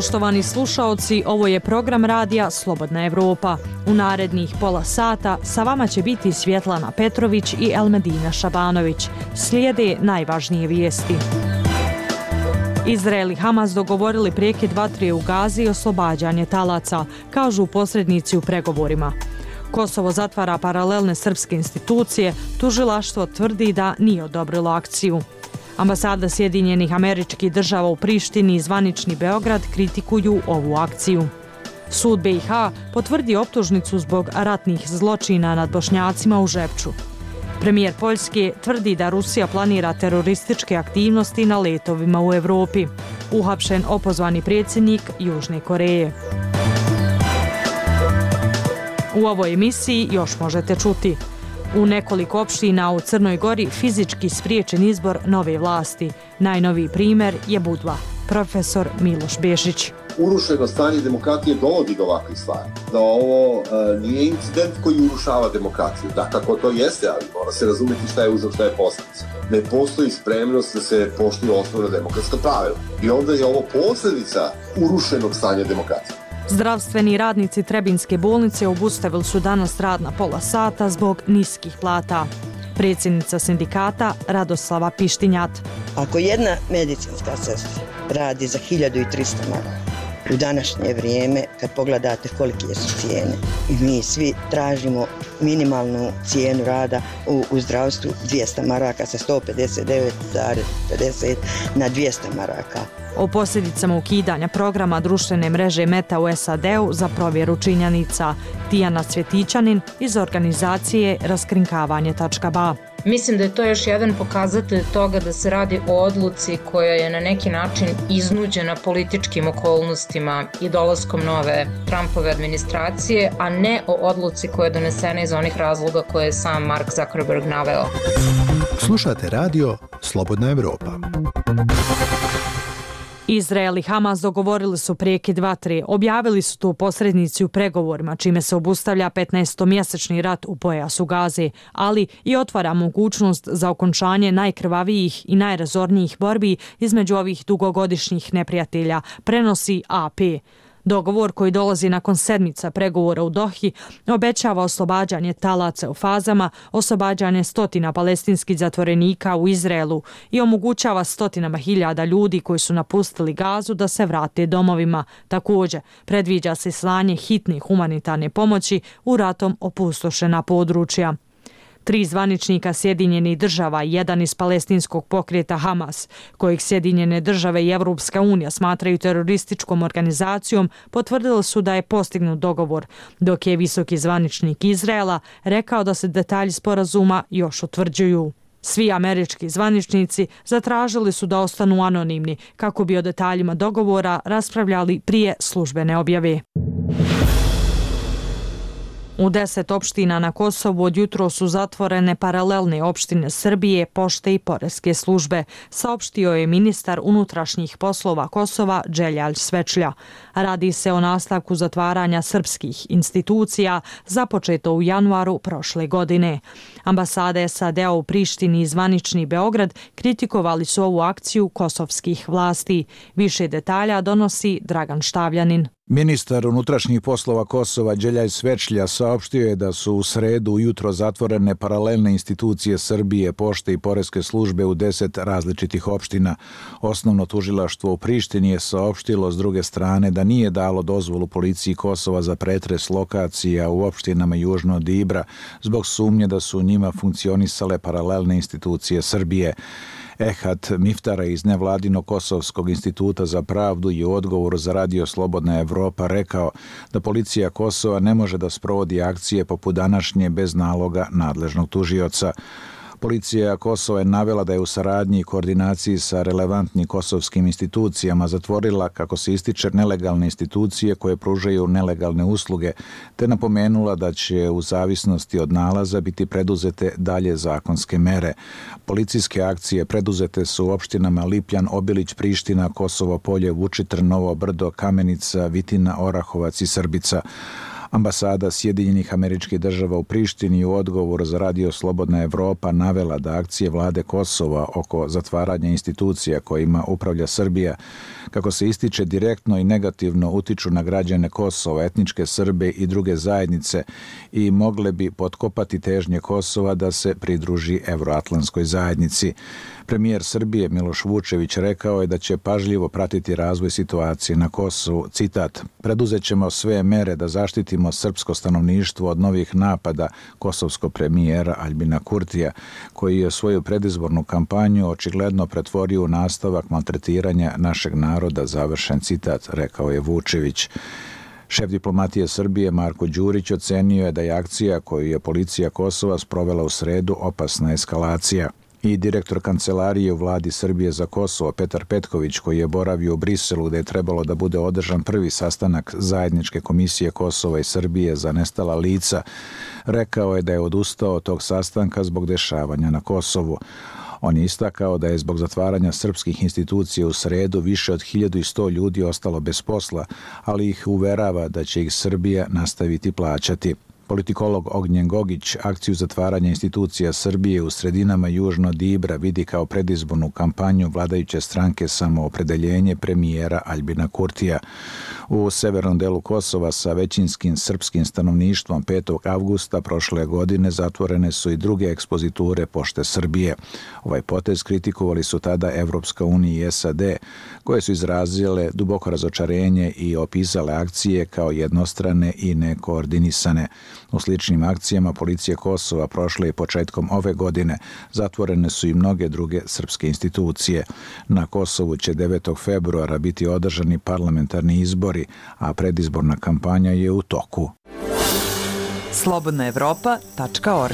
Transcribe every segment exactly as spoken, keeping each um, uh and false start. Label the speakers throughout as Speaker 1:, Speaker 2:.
Speaker 1: Poštovani slušaoci, ovo je program radija Slobodna Evropa. U narednih pola sata sa vama će biti Svjetlana Petrović i Elmedina Šabanović. Slijede najvažnije vijesti. Izrael i Hamas dogovorili prekid vatre u Gazi i oslobađanje talaca, kažu posrednici u pregovorima. Kosovo zatvara paralelne srpske institucije, tužilaštvo tvrdi da nije odobrilo akciju. Ambasada Sjedinjenih Američkih Država u Prištini i zvanični Beograd kritikuju ovu akciju. Sud B i H potvrdi optužnicu zbog ratnih zločina nad Bošnjacima u Žepču. Premijer Poljske tvrdi da Rusija planira terorističke aktivnosti na letovima u Evropi. Uhapšen opozvani predsjednik Južne Koreje. U ovoj emisiji još možete čuti: u nekoliko opština u Crnoj Gori fizički spriječen izbor nove vlasti. Najnoviji primjer je Budva. Profesor Miloš Bešić.
Speaker 2: Urušeno stanje demokratije dovodi do ovakvih stvari. Da ovo uh, nije incident koji urušava demokraciju. Da, kako to jeste, ali mora se razumjeti šta je uzrok, šta je posljedica. Ne postoji spremnost da se poštuju osnovna demokratska pravila. I onda je ovo posljedica urušenog stanja demokracije.
Speaker 1: Zdravstveni radnici Trebinske bolnice obustavili su danas rad na pola sata zbog niskih plata. Predsjednica sindikata Radoslava Pištinjat.
Speaker 3: Ako jedna medicinska sestra radi za hiljadu trista maraka, u današnje vrijeme, kad pogledate kolike su cijene, i mi svi tražimo minimalnu cijenu rada u, u zdravstvu dvjesto maraka sa sto pedeset devet zarez pedeset na dvjesto maraka.
Speaker 1: O posljedicama ukidanja programa društvene mreže Meta u S A D-u za provjeru činjenica. Tijana Cvjetićanin iz organizacije raskrinkavanje tačka b a.
Speaker 4: Mislim da je to još jedan pokazatelj toga da se radi o odluci koja je na neki način iznuđena političkim okolnostima i dolaskom nove Trumpove administracije, a ne o odluci koja je donesena iz onih razloga koje je sam Mark Zuckerberg naveo.
Speaker 5: Slušate radio Slobodna Evropa.
Speaker 1: Izrael i Hamas dogovorili su prekid vatre. Objavili su to posrednici u pregovorima, čime se obustavlja petnaestomjesečni rat u pojasu Gaze, ali i otvara mogućnost za okončanje najkrvavijih i najrazornijih borbi između ovih dugogodišnjih neprijatelja, prenosi A P. Dogovor koji dolazi nakon sedmica pregovora u Dohi obećava oslobađanje talaca u fazama, oslobađanje stotina palestinskih zatvorenika u Izraelu i omogućava stotinama hiljada ljudi koji su napustili Gazu da se vrate domovima. Također, predviđa se slanje hitne humanitarne pomoći u ratom opustošena područja. Tri zvaničnika Sjedinjenih država i jedan iz palestinskog pokreta Hamas, kojih Sjedinjene države i Evropska unija smatraju terorističkom organizacijom, potvrdili su da je postignut dogovor, dok je visoki zvaničnik Izraela rekao da se detalji sporazuma još utvrđuju. Svi američki zvaničnici zatražili su da ostanu anonimni kako bi o detaljima dogovora raspravljali prije službene objave. U deset opština na Kosovu od jutro su zatvorene paralelne opštine Srbije, pošte i poreske službe, saopštio je ministar unutrašnjih poslova Kosova Đeljalj Svečlja. Radi se o nastavku zatvaranja srpskih institucija započeto u januaru prošle godine. Ambasade S A D-a u Prištini i zvanični Beograd kritikovali su ovu akciju kosovskih vlasti. Više detalja donosi Dragan Štavljanin.
Speaker 6: Ministar unutrašnjih poslova Kosova Đeljalj Svečlja saopštio je da su u sredu ujutro zatvorene paralelne institucije Srbije, pošte i poreske službe u deset različitih opština. Osnovno tužilaštvo u Prištini je saopštilo s druge strane da nije dalo dozvolu policiji Kosova za pretres lokacija u opštinama južno od Ibra zbog sumnje da su u njima funkcionisale paralelne institucije Srbije. Ehat Miftara iz nevladinog Kosovskog instituta za pravdu je u odgovoru za radio Slobodna Evropa rekao da policija Kosova ne može da sprovodi akcije poput današnje bez naloga nadležnog tužioca. Policija Kosova je navela da je u saradnji i koordinaciji sa relevantnim kosovskim institucijama zatvorila, kako se ističe, nelegalne institucije koje pružaju nelegalne usluge, te napomenula da će u zavisnosti od nalaza biti preduzete dalje zakonske mere. Policijske akcije preduzete su u opštinama Lipljan, Obilić, Priština, Kosovo Polje, Vučitrn, Novo Brdo, Kamenica, Vitina, Orahovac i Srbica. Ambasada Sjedinjenih Američkih Država u Prištini u odgovoru za Radio Slobodna Evropa navela da akcije vlade Kosova oko zatvaranja institucija kojima upravlja Srbija, kako se ističe, direktno i negativno utiču na građane Kosova, etničke Srbe i druge zajednice i mogle bi potkopati težnje Kosova da se pridruži evroatlantskoj zajednici. Premijer Srbije Miloš Vučević rekao je da će pažljivo pratiti razvoj situacije na Kosovu. Citat: "Preduzet ćemo sve mere da zaštitimo srpsko stanovništvo od novih napada", kosovskog premijera Aljbina Kurtija, koji je svoju predizbornu kampanju očigledno pretvorio u nastavak maltretiranja našeg naroda, završen citat, rekao je Vučević. Šef diplomatije Srbije Marko Đurić ocenio je da je akcija koju je policija Kosova sprovela u sredu opasna eskalacija. I direktor kancelarije u vladi Srbije za Kosovo Petar Petković, koji je boravio u Briselu gde je trebalo da bude održan prvi sastanak zajedničke komisije Kosova i Srbije za nestala lica, rekao je da je odustao od tog sastanka zbog dešavanja na Kosovu. On je istakao da je zbog zatvaranja srpskih institucija u sredu više od hiljadu sto ljudi ostalo bez posla, ali ih uverava da će ih Srbija nastaviti plaćati. Politikolog Ognjen Gogić akciju zatvaranja institucija Srbije u sredinama južno od Ibra vidi kao predizbornu kampanju vladajuće stranke Samoopredeljenje premijera Aljbina Kurtija. U severnom delu Kosova sa većinskim srpskim stanovništvom petog avgusta prošle godine zatvorene su i druge ekspoziture Pošte Srbije. Ovaj potez kritikovali su tada Evropska unija i S A D, koje su izrazile duboko razočarenje i opisale akcije kao jednostrane i nekoordinisane. U sličnim akcijama policije Kosova prošle i početkom ove godine zatvorene su i mnoge druge srpske institucije. Na Kosovu će devetog februara biti održani parlamentarni izbori, a predizborna kampanja je u toku.
Speaker 7: slobodna evropa tačka org.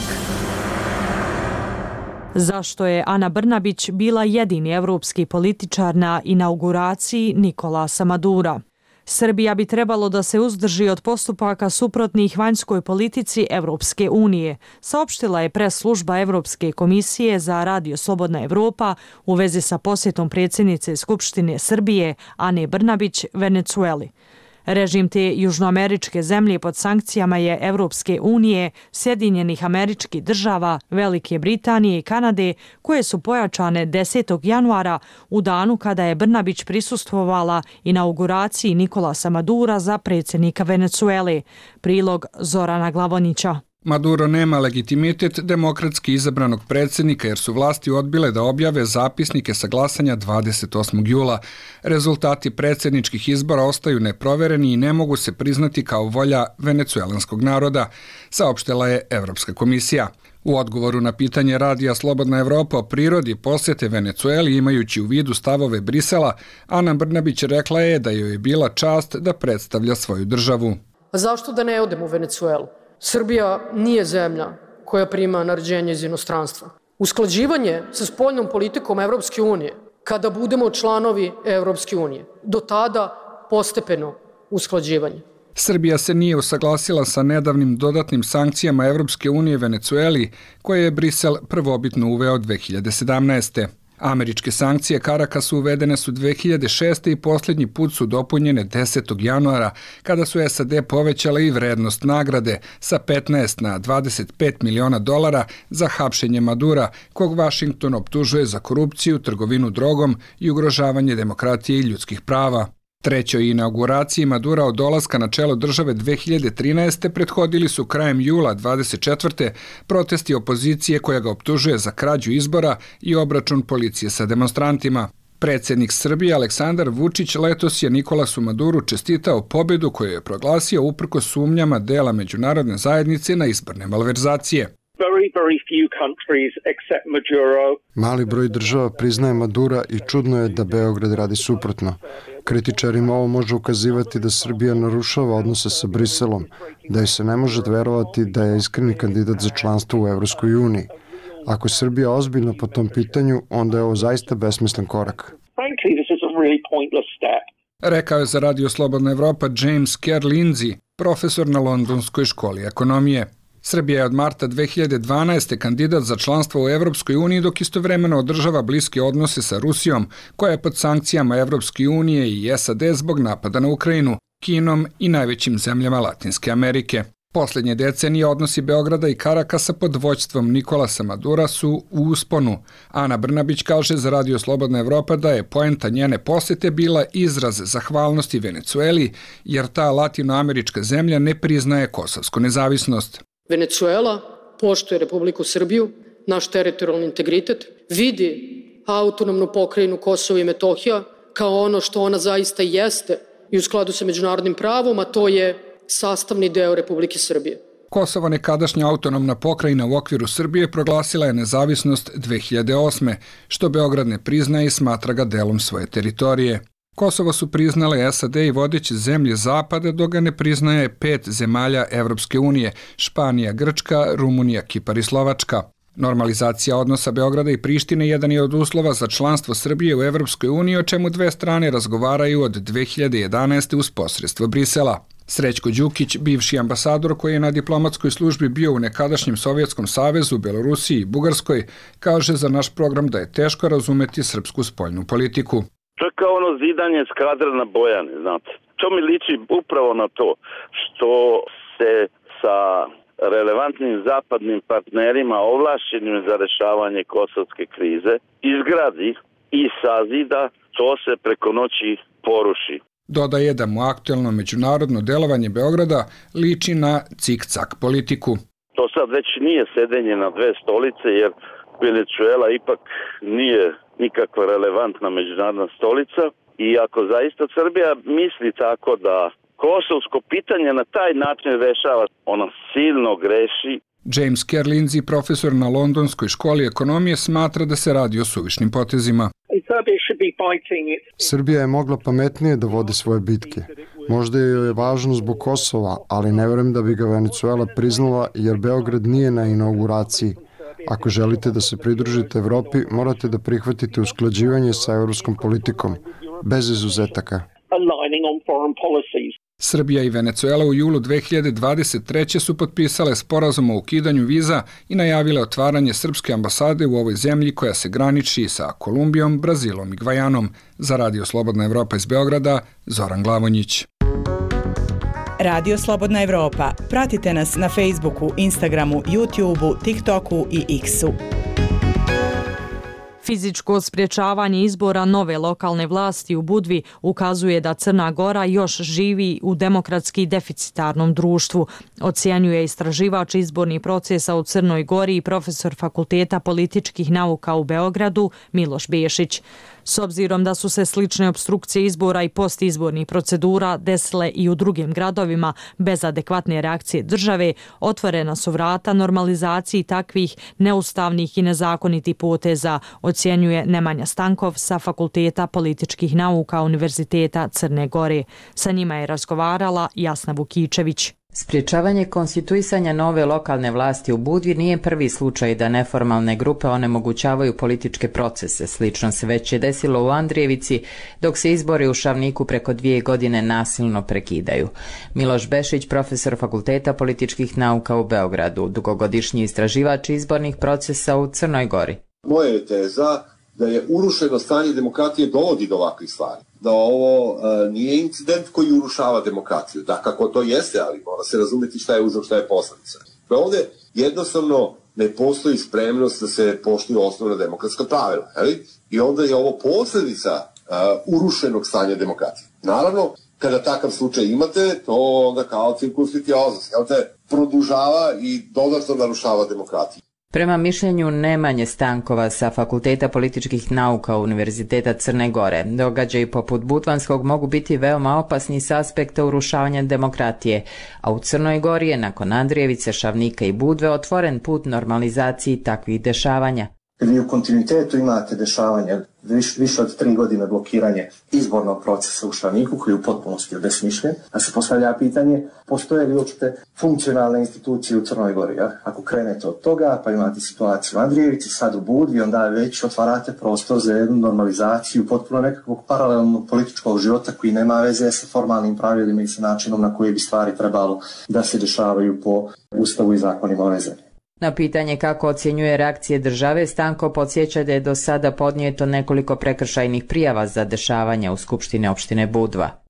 Speaker 1: Zašto je Ana Brnabić bila jedini evropski političar na inauguraciji Nikolasa Madura? Srbija bi trebalo da se uzdrži od postupaka suprotnih vanjskoj politici Evropske unije, saopštila je pres služba Evropske komisije za Radio Slobodna Evropa u vezi sa posjetom predsjednice Skupštine Srbije Ane Brnabić Venecueli. Režim te južnoameričke zemlje pod sankcijama je Evropske unije, Sjedinjenih Američkih Država, Velike Britanije i Kanade, koje su pojačane desetog januara u danu kada je Brnabić prisustvovala inauguraciji Nikolasa Madura za predsjednika Venecuele. Prilog Zorana Glavonića.
Speaker 8: Maduro nema legitimitet demokratski izabranog predsjednika jer su vlasti odbile da objave zapisnike sa glasanja dvadeset osmog jula. Rezultati predsjedničkih izbora ostaju neprovereni i ne mogu se priznati kao volja venecuelanskog naroda, saopštila je Evropska komisija. U odgovoru na pitanje Radija Slobodna Evropa o prirodi posjete Venecueli imajući u vidu stavove Brisela, Ana Brnabić rekla je da joj je bila čast da predstavlja svoju državu.
Speaker 9: A zašto da ne odem u Venecuelu? Srbija nije zemlja koja prima naređenje iz inostranstva. Usklađivanje sa spoljnom politikom Evropske unije, kada budemo članovi Evropske unije, do tada postepeno usklađivanje.
Speaker 8: Srbija se nije usaglasila sa nedavnim dodatnim sankcijama Evropske unije Venecueli, koje je Brisel prvobitno uveo dve hiljade sedamnaeste. Američke sankcije Karakasu uvedene su dve hiljade šeste i posljednji put su dopunjene desetog januara, kada su S A D povećale i vrednost nagrade sa petnaest na dvadeset pet miliona dolara za hapšenje Madura, kog Vašington optužuje za korupciju, trgovinu drogom i ugrožavanje demokratije i ljudskih prava. Trećoj inauguraciji Madura od dolaska na čelo države dve hiljade trinaeste prethodili su krajem jula dvadeset četvrte protesti opozicije koja ga optužuje za krađu izbora i obračun policije sa demonstrantima. Predsjednik Srbije Aleksandar Vučić letos je Nikolasu Maduru čestitao pobedu koju je proglasio uprkos sumnjama dela međunarodne zajednice na izborne malverzacije.
Speaker 10: Mali broj država priznaje Madura i čudno je da Beograd radi suprotno. Kritičarima ovo može ukazivati da Srbija narušava odnose sa Briselom, da joj se ne može verovati da je iskreni kandidat za članstvo u Evropskoj uniji. Ako je Srbija ozbiljna po tom pitanju, onda je ovo zaista besmislen korak.
Speaker 8: Rekao je za Radio Slobodna Evropa James Kerr Lindsay, profesor na Londonskoj školi ekonomije. Srbija je od marta dve hiljade dvanaeste kandidat za članstvo u Evropskoj uniji, dok istovremeno održava bliske odnose sa Rusijom, koja je pod sankcijama Evropske unije i S A D zbog napada na Ukrajinu. Kinom i najvećim zemljama Latinske Amerike. Posljednje decenije odnosi Beograda i Karakasa pod vođstvom Nikolasa Madura su u usponu. Ana Brnabić kaže za Radio Slobodna Evropa da je poenta njene posete bila izraz zahvalnosti Venecueli, jer ta latinoamerička zemlja ne priznaje kosovsku nezavisnost.
Speaker 9: Venecuela poštuje Republiku Srbiju, naš teritorijalni integritet, vidi autonomnu pokrajinu Kosovo i Metohija kao ono što ona zaista jeste i u skladu sa međunarodnim pravom, a to je sastavni deo Republike Srbije.
Speaker 8: Kosovo, nekadašnja autonomna pokrajina u okviru Srbije, proglasila je nezavisnost dve hiljade osme, što Beograd ne priznaje i smatra ga delom svoje teritorije. Kosovo su priznale S A D i vodeće zemlje Zapada, dok ga ne priznaje pet zemalja Evropske unije, Španija, Grčka, Rumunija, Kipar i Slovačka. Normalizacija odnosa Beograda i Prištine jedan je od uslova za članstvo Srbije u Evropskoj uniji, o čemu dve strane razgovaraju od dve hiljade jedanaeste uz posredstvo Brisela. Srećko Đukić, bivši ambasador koji je na diplomatskoj službi bio u nekadašnjem Sovjetskom savezu, Belorusiji i Bugarskoj, kaže za naš program da je teško razumeti srpsku spoljnu politiku.
Speaker 11: To je kao ono zidanje skadra na Bojane, znate. To mi liči upravo na to što se sa relevantnim zapadnim partnerima ovlašćenim za rešavanje kosovske krize izgradi i sazida, to se preko noći poruši.
Speaker 8: Dodaje da mu aktuelno međunarodno delovanje Beograda liči na cik-cak politiku.
Speaker 11: To sad već nije sedenje na dve stolice, jer Venecuela ipak nije nikakva relevantna međunarodna stolica i ako zaista Srbija misli tako da kosovsko pitanje na taj način rešava, ona silno greši.
Speaker 8: James Kerlinzi, profesor na Londonskoj školi ekonomije, smatra da se radi o suvišnim potezima.
Speaker 10: Srbija je mogla pametnije da vodi svoje bitke. Možda je važno zbog Kosova, ali ne verujem da bi ga Venecuela priznala jer Beograd nije na inauguraciji. Ako želite da se pridružite Evropi, morate da prihvatite usklađivanje sa evropskom politikom, bez izuzetaka.
Speaker 8: Srbija i Venecuela u julu dve hiljade dvadeset treće su potpisale sporazum o ukidanju viza i najavile otvaranje srpske ambasade u ovoj zemlji koja se graniči sa Kolumbijom, Brazilom i Gvajanom. Za Radio Slobodna Evropa iz Beograda, Zoran Glavonjić.
Speaker 12: Radio Slobodna Evropa. Pratite nas na Facebooku, Instagramu, YouTubeu, TikToku i X-u.
Speaker 1: Fizičko spriječavanje izbora nove lokalne vlasti u Budvi ukazuje da Crna Gora još živi u demokratski deficitarnom društvu, ocjenjuje istraživač izbornih procesa u Crnoj Gori i profesor Fakulteta političkih nauka u Beogradu Miloš Bešić. S obzirom da su se slične opstrukcije izbora i postizbornih procedura desile i u drugim gradovima bez adekvatne reakcije države, otvorena su vrata normalizaciji takvih neustavnih i nezakonitih poteza, ocjenjuje Nemanja Stankov sa Fakulteta političkih nauka Univerziteta Crne Gore. Sa njima je razgovarala Jasna Vukičević.
Speaker 13: Spriječavanje konstituisanja nove lokalne vlasti u Budvi nije prvi slučaj da neformalne grupe onemogućavaju političke procese. Slično se već je desilo u Andrijevici, dok se izbori u Šavniku preko dvije godine nasilno prekidaju. Miloš Bešić, profesor Fakulteta političkih nauka u Beogradu, dugogodišnji istraživač izbornih procesa u Crnoj Gori.
Speaker 2: Moja je teza da je urušeno stanje demokratije dovodi do ovakvih stvari. Da ovo uh, nije incident koji urušava demokraciju. Da, kako to jeste, ali mora se razumeti šta je uzrok, šta je posledica. Da ovde jednostavno ne postoji spremnost da se poštuju osnovna demokratska pravila. Jeli? I onda je ovo posledica uh, urušenog stanja demokratije. Naravno, kada takav slučaj imate, to onda kao cirkus litiozas, jel te, produžava i dodatno narušava demokratiju.
Speaker 13: Prema mišljenju Nemanje Stankova sa Fakulteta političkih nauka Univerziteta Crne Gore, događaji poput Budvanskog mogu biti veoma opasni s aspekta urušavanja demokratije, a u Crnoj Gori je nakon Andrijevice, Šavnika i Budve otvoren put normalizaciji takvih dešavanja.
Speaker 14: Vi u kontinuitetu imate dešavanje viš, više od tri godine blokiranje izbornog procesa u Šavniku koji je u potpunosti obesmišljen. Da se postavlja pitanje, postoje li uopšte funkcionalne institucije u Crnoj Gori? Ja? Ako krenete od toga, pa imate situaciju u Andrijevici, sad u Budvi, onda već otvarate prostor za jednu normalizaciju potpuno nekakvog paralelnog političkog života koji nema veze sa formalnim pravilima i sa načinom na koji bi stvari trebalo da se dešavaju po Ustavu i zakonima ove zemlje.
Speaker 13: Na pitanje kako ocjenjuje reakcije države, Stanko podsjeća da je do sada podnijeto nekoliko prekršajnih prijava za dešavanja u Skupštine opštine Budva.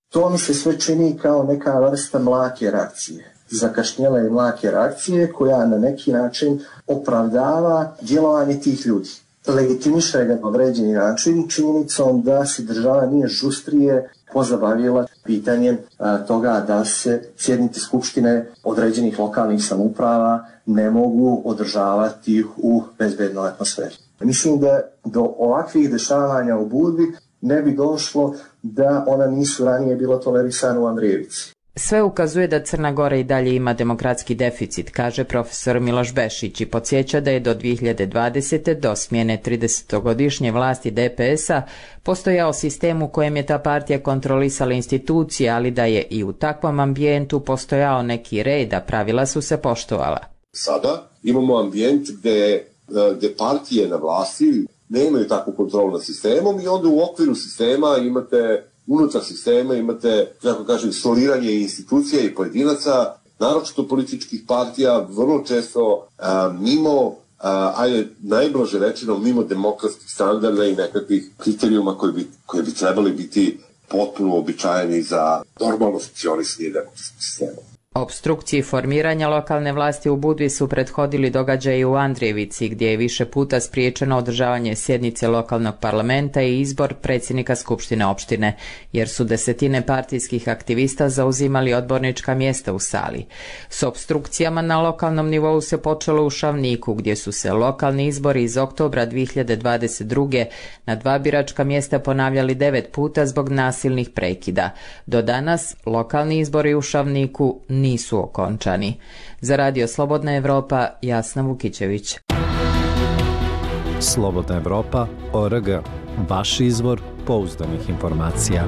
Speaker 14: To mi se sve čini kao neka vrsta mlake reakcije. Zakašnjele mlake reakcije koja na neki način opravdava djelovanje tih ljudi. Legitimiše ga na određeni način činjenicom da se država nije žustrije pozabavila pitanjem a, toga da se sjednice skupštine određenih lokalnih samouprava ne mogu održavati u bezbednoj atmosferi. Mislim da do ovakvih dešavanja u Budvi ne bi došlo da ona nisu ranije bila tolerisana u Andrijevici.
Speaker 13: Sve ukazuje da Crna Gora i dalje ima demokratski deficit, kaže profesor Miloš Bešić i podsjeća da je do dvije hiljade dvadesete do smjene tridesetogodišnje vlasti D P S-a postojao sistem u kojem je ta partija kontrolisala institucije, ali da je i u takvom ambijentu postojao neki red, a pravila su se poštovala.
Speaker 2: Sada imamo ambijent gde, gde partije na vlasti nemaju takvu kontrolu nad sistemom i onda u okviru sistema imate unutar sistema imate, kako kažem, soliranje institucija i pojedinaca, naročito političkih partija, vrlo često a, mimo, a, ajde, najblaže rečeno, mimo demokratskih standarda i nekakvih kriterijuma koji bi, koji bi trebali biti potpuno običajeni za normalno funkcionisanje demokratskog sistema.
Speaker 13: Opstrukciji formiranja lokalne vlasti u Budvi su prethodili događaji u Andrijevici, gdje je više puta spriječeno održavanje sjednice lokalnog parlamenta i izbor predsjednika skupštine opštine, jer su desetine partijskih aktivista zauzimali odbornička mjesta u sali. S opstrukcijama na lokalnom nivou se počelo u Šavniku, gdje su se lokalni izbori iz oktobra dvije hiljade dvadeset druge na dva biračka mjesta ponavljali devet puta zbog nasilnih prekida. Do danas lokalni izbori u Šavniku nisu okončani. Za Radio Slobodna Evropa, Jasna Vukićević.
Speaker 15: Slobodna Evropa, O R G. Vaš izvor pouzdanih informacija.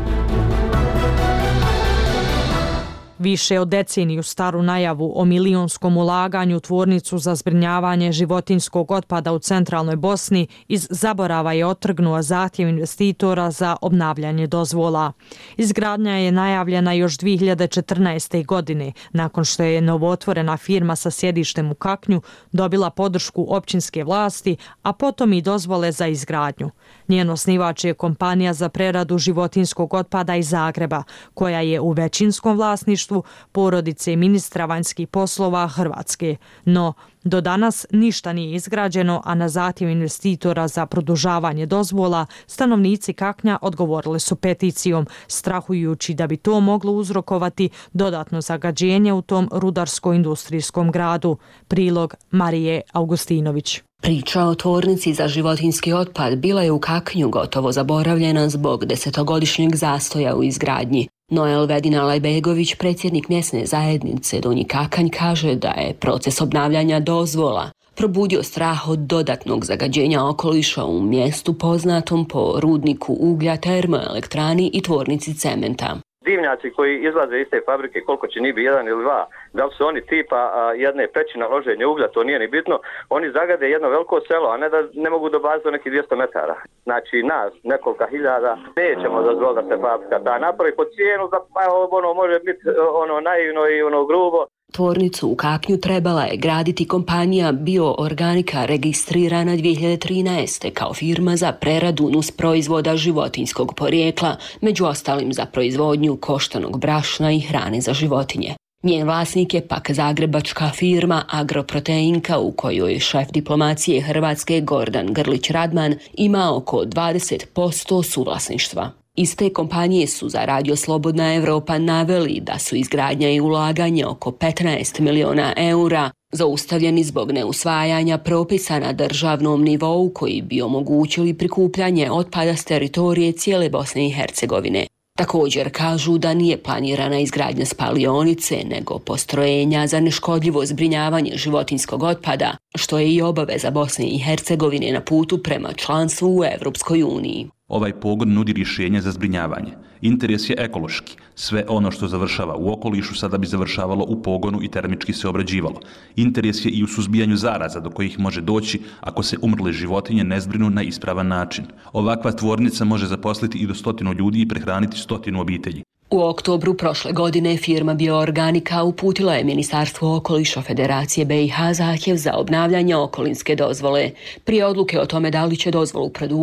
Speaker 1: Više od deceniju staru najavu o milionskom ulaganju u tvornicu za zbrinjavanje životinjskog otpada u centralnoj Bosni iz zaborava je otrgnuo zahtjev investitora za obnavljanje dozvola. Izgradnja je najavljena još dvije hiljade četrnaeste. godine, nakon što je novootvorena firma sa sjedištem u Kaknju dobila podršku općinske vlasti, a potom i dozvole za izgradnju. Njen osnivač je kompanija za preradu životinjskog otpada iz Zagreba, koja je u većinskom vlasništvu porodice ministra vanjskih poslova Hrvatske. No, do danas ništa nije izgrađeno, a na zahtjev investitora za produžavanje dozvola stanovnici Kaknja odgovorili su peticijom, strahujući da bi to moglo uzrokovati dodatno zagađenje u tom rudarsko-industrijskom gradu. Prilog Marije Augustinović.
Speaker 16: Priča o tvornici za životinjski otpad bila je u Kaknju gotovo zaboravljena zbog desetogodišnjeg zastoja u izgradnji. Noel Vedina Lajbegović, predsjednik mjesne zajednice Donji Kakanj, kaže da je proces obnavljanja dozvola probudio strah od dodatnog zagađenja okoliša u mjestu poznatom po rudniku uglja, termoelektrani i tvornici cementa.
Speaker 17: Dimnjaci koji izlaze iz te fabrike, koliko će njih biti, jedan ili dva, da li su oni tipa a, jedne peći na loženje uglja, to nije ni bitno, oni zagade jedno veliko selo, a ne da ne mogu dobaziti do nekih dvjesto metara. Znači nas, nekolika hiljada, nećemo dozvoliti da se fabrika ta napravi po cijenu, da pa ono može biti ono naivno i ono grubo.
Speaker 16: Tvornicu u Kaknju trebala je graditi kompanija Bioorganika registrirana dvije hiljade trinaeste. kao firma za preradu nus proizvoda životinjskog porijekla, među ostalim za proizvodnju koštanog brašna i hrane za životinje. Njen vlasnik je pak zagrebačka firma Agroproteinka, u kojoj je šef diplomacije Hrvatske Gordan Grlić Radman ima oko dvadeset posto suvlasništva. Iz te kompanije su za Radio Slobodna Evropa naveli da su izgradnja i ulaganje oko petnaest miliona eura zaustavljeni zbog neusvajanja propisa na državnom nivou koji bi omogućili prikupljanje otpada s teritorije cijele Bosne i Hercegovine. Također kažu da nije planirana izgradnja spalionice, nego postrojenja za neškodljivo zbrinjavanje životinjskog otpada, što je i obaveza Bosne i Hercegovine na putu prema članstvu u Evropskoj uniji.
Speaker 18: Ovaj pogon nudi rješenje za zbrinjavanje. Interes je ekološki. Sve ono što završava u okolišu sada bi završavalo u pogonu i termički se obrađivalo. Interes je i u suzbijanju zaraza do kojih može doći ako se umrle životinje ne zbrinu na ispravan način. Ovakva tvornica može zaposliti i do stotinu ljudi i prehraniti stotinu obitelji.
Speaker 16: U oktobru prošle godine firma Bioorganika uputila je Ministarstvu okoliša Federacije B i H zahtjev za obnavljanje okolinske dozvole. Prije odluke o tome da li će dozvolu produžiti,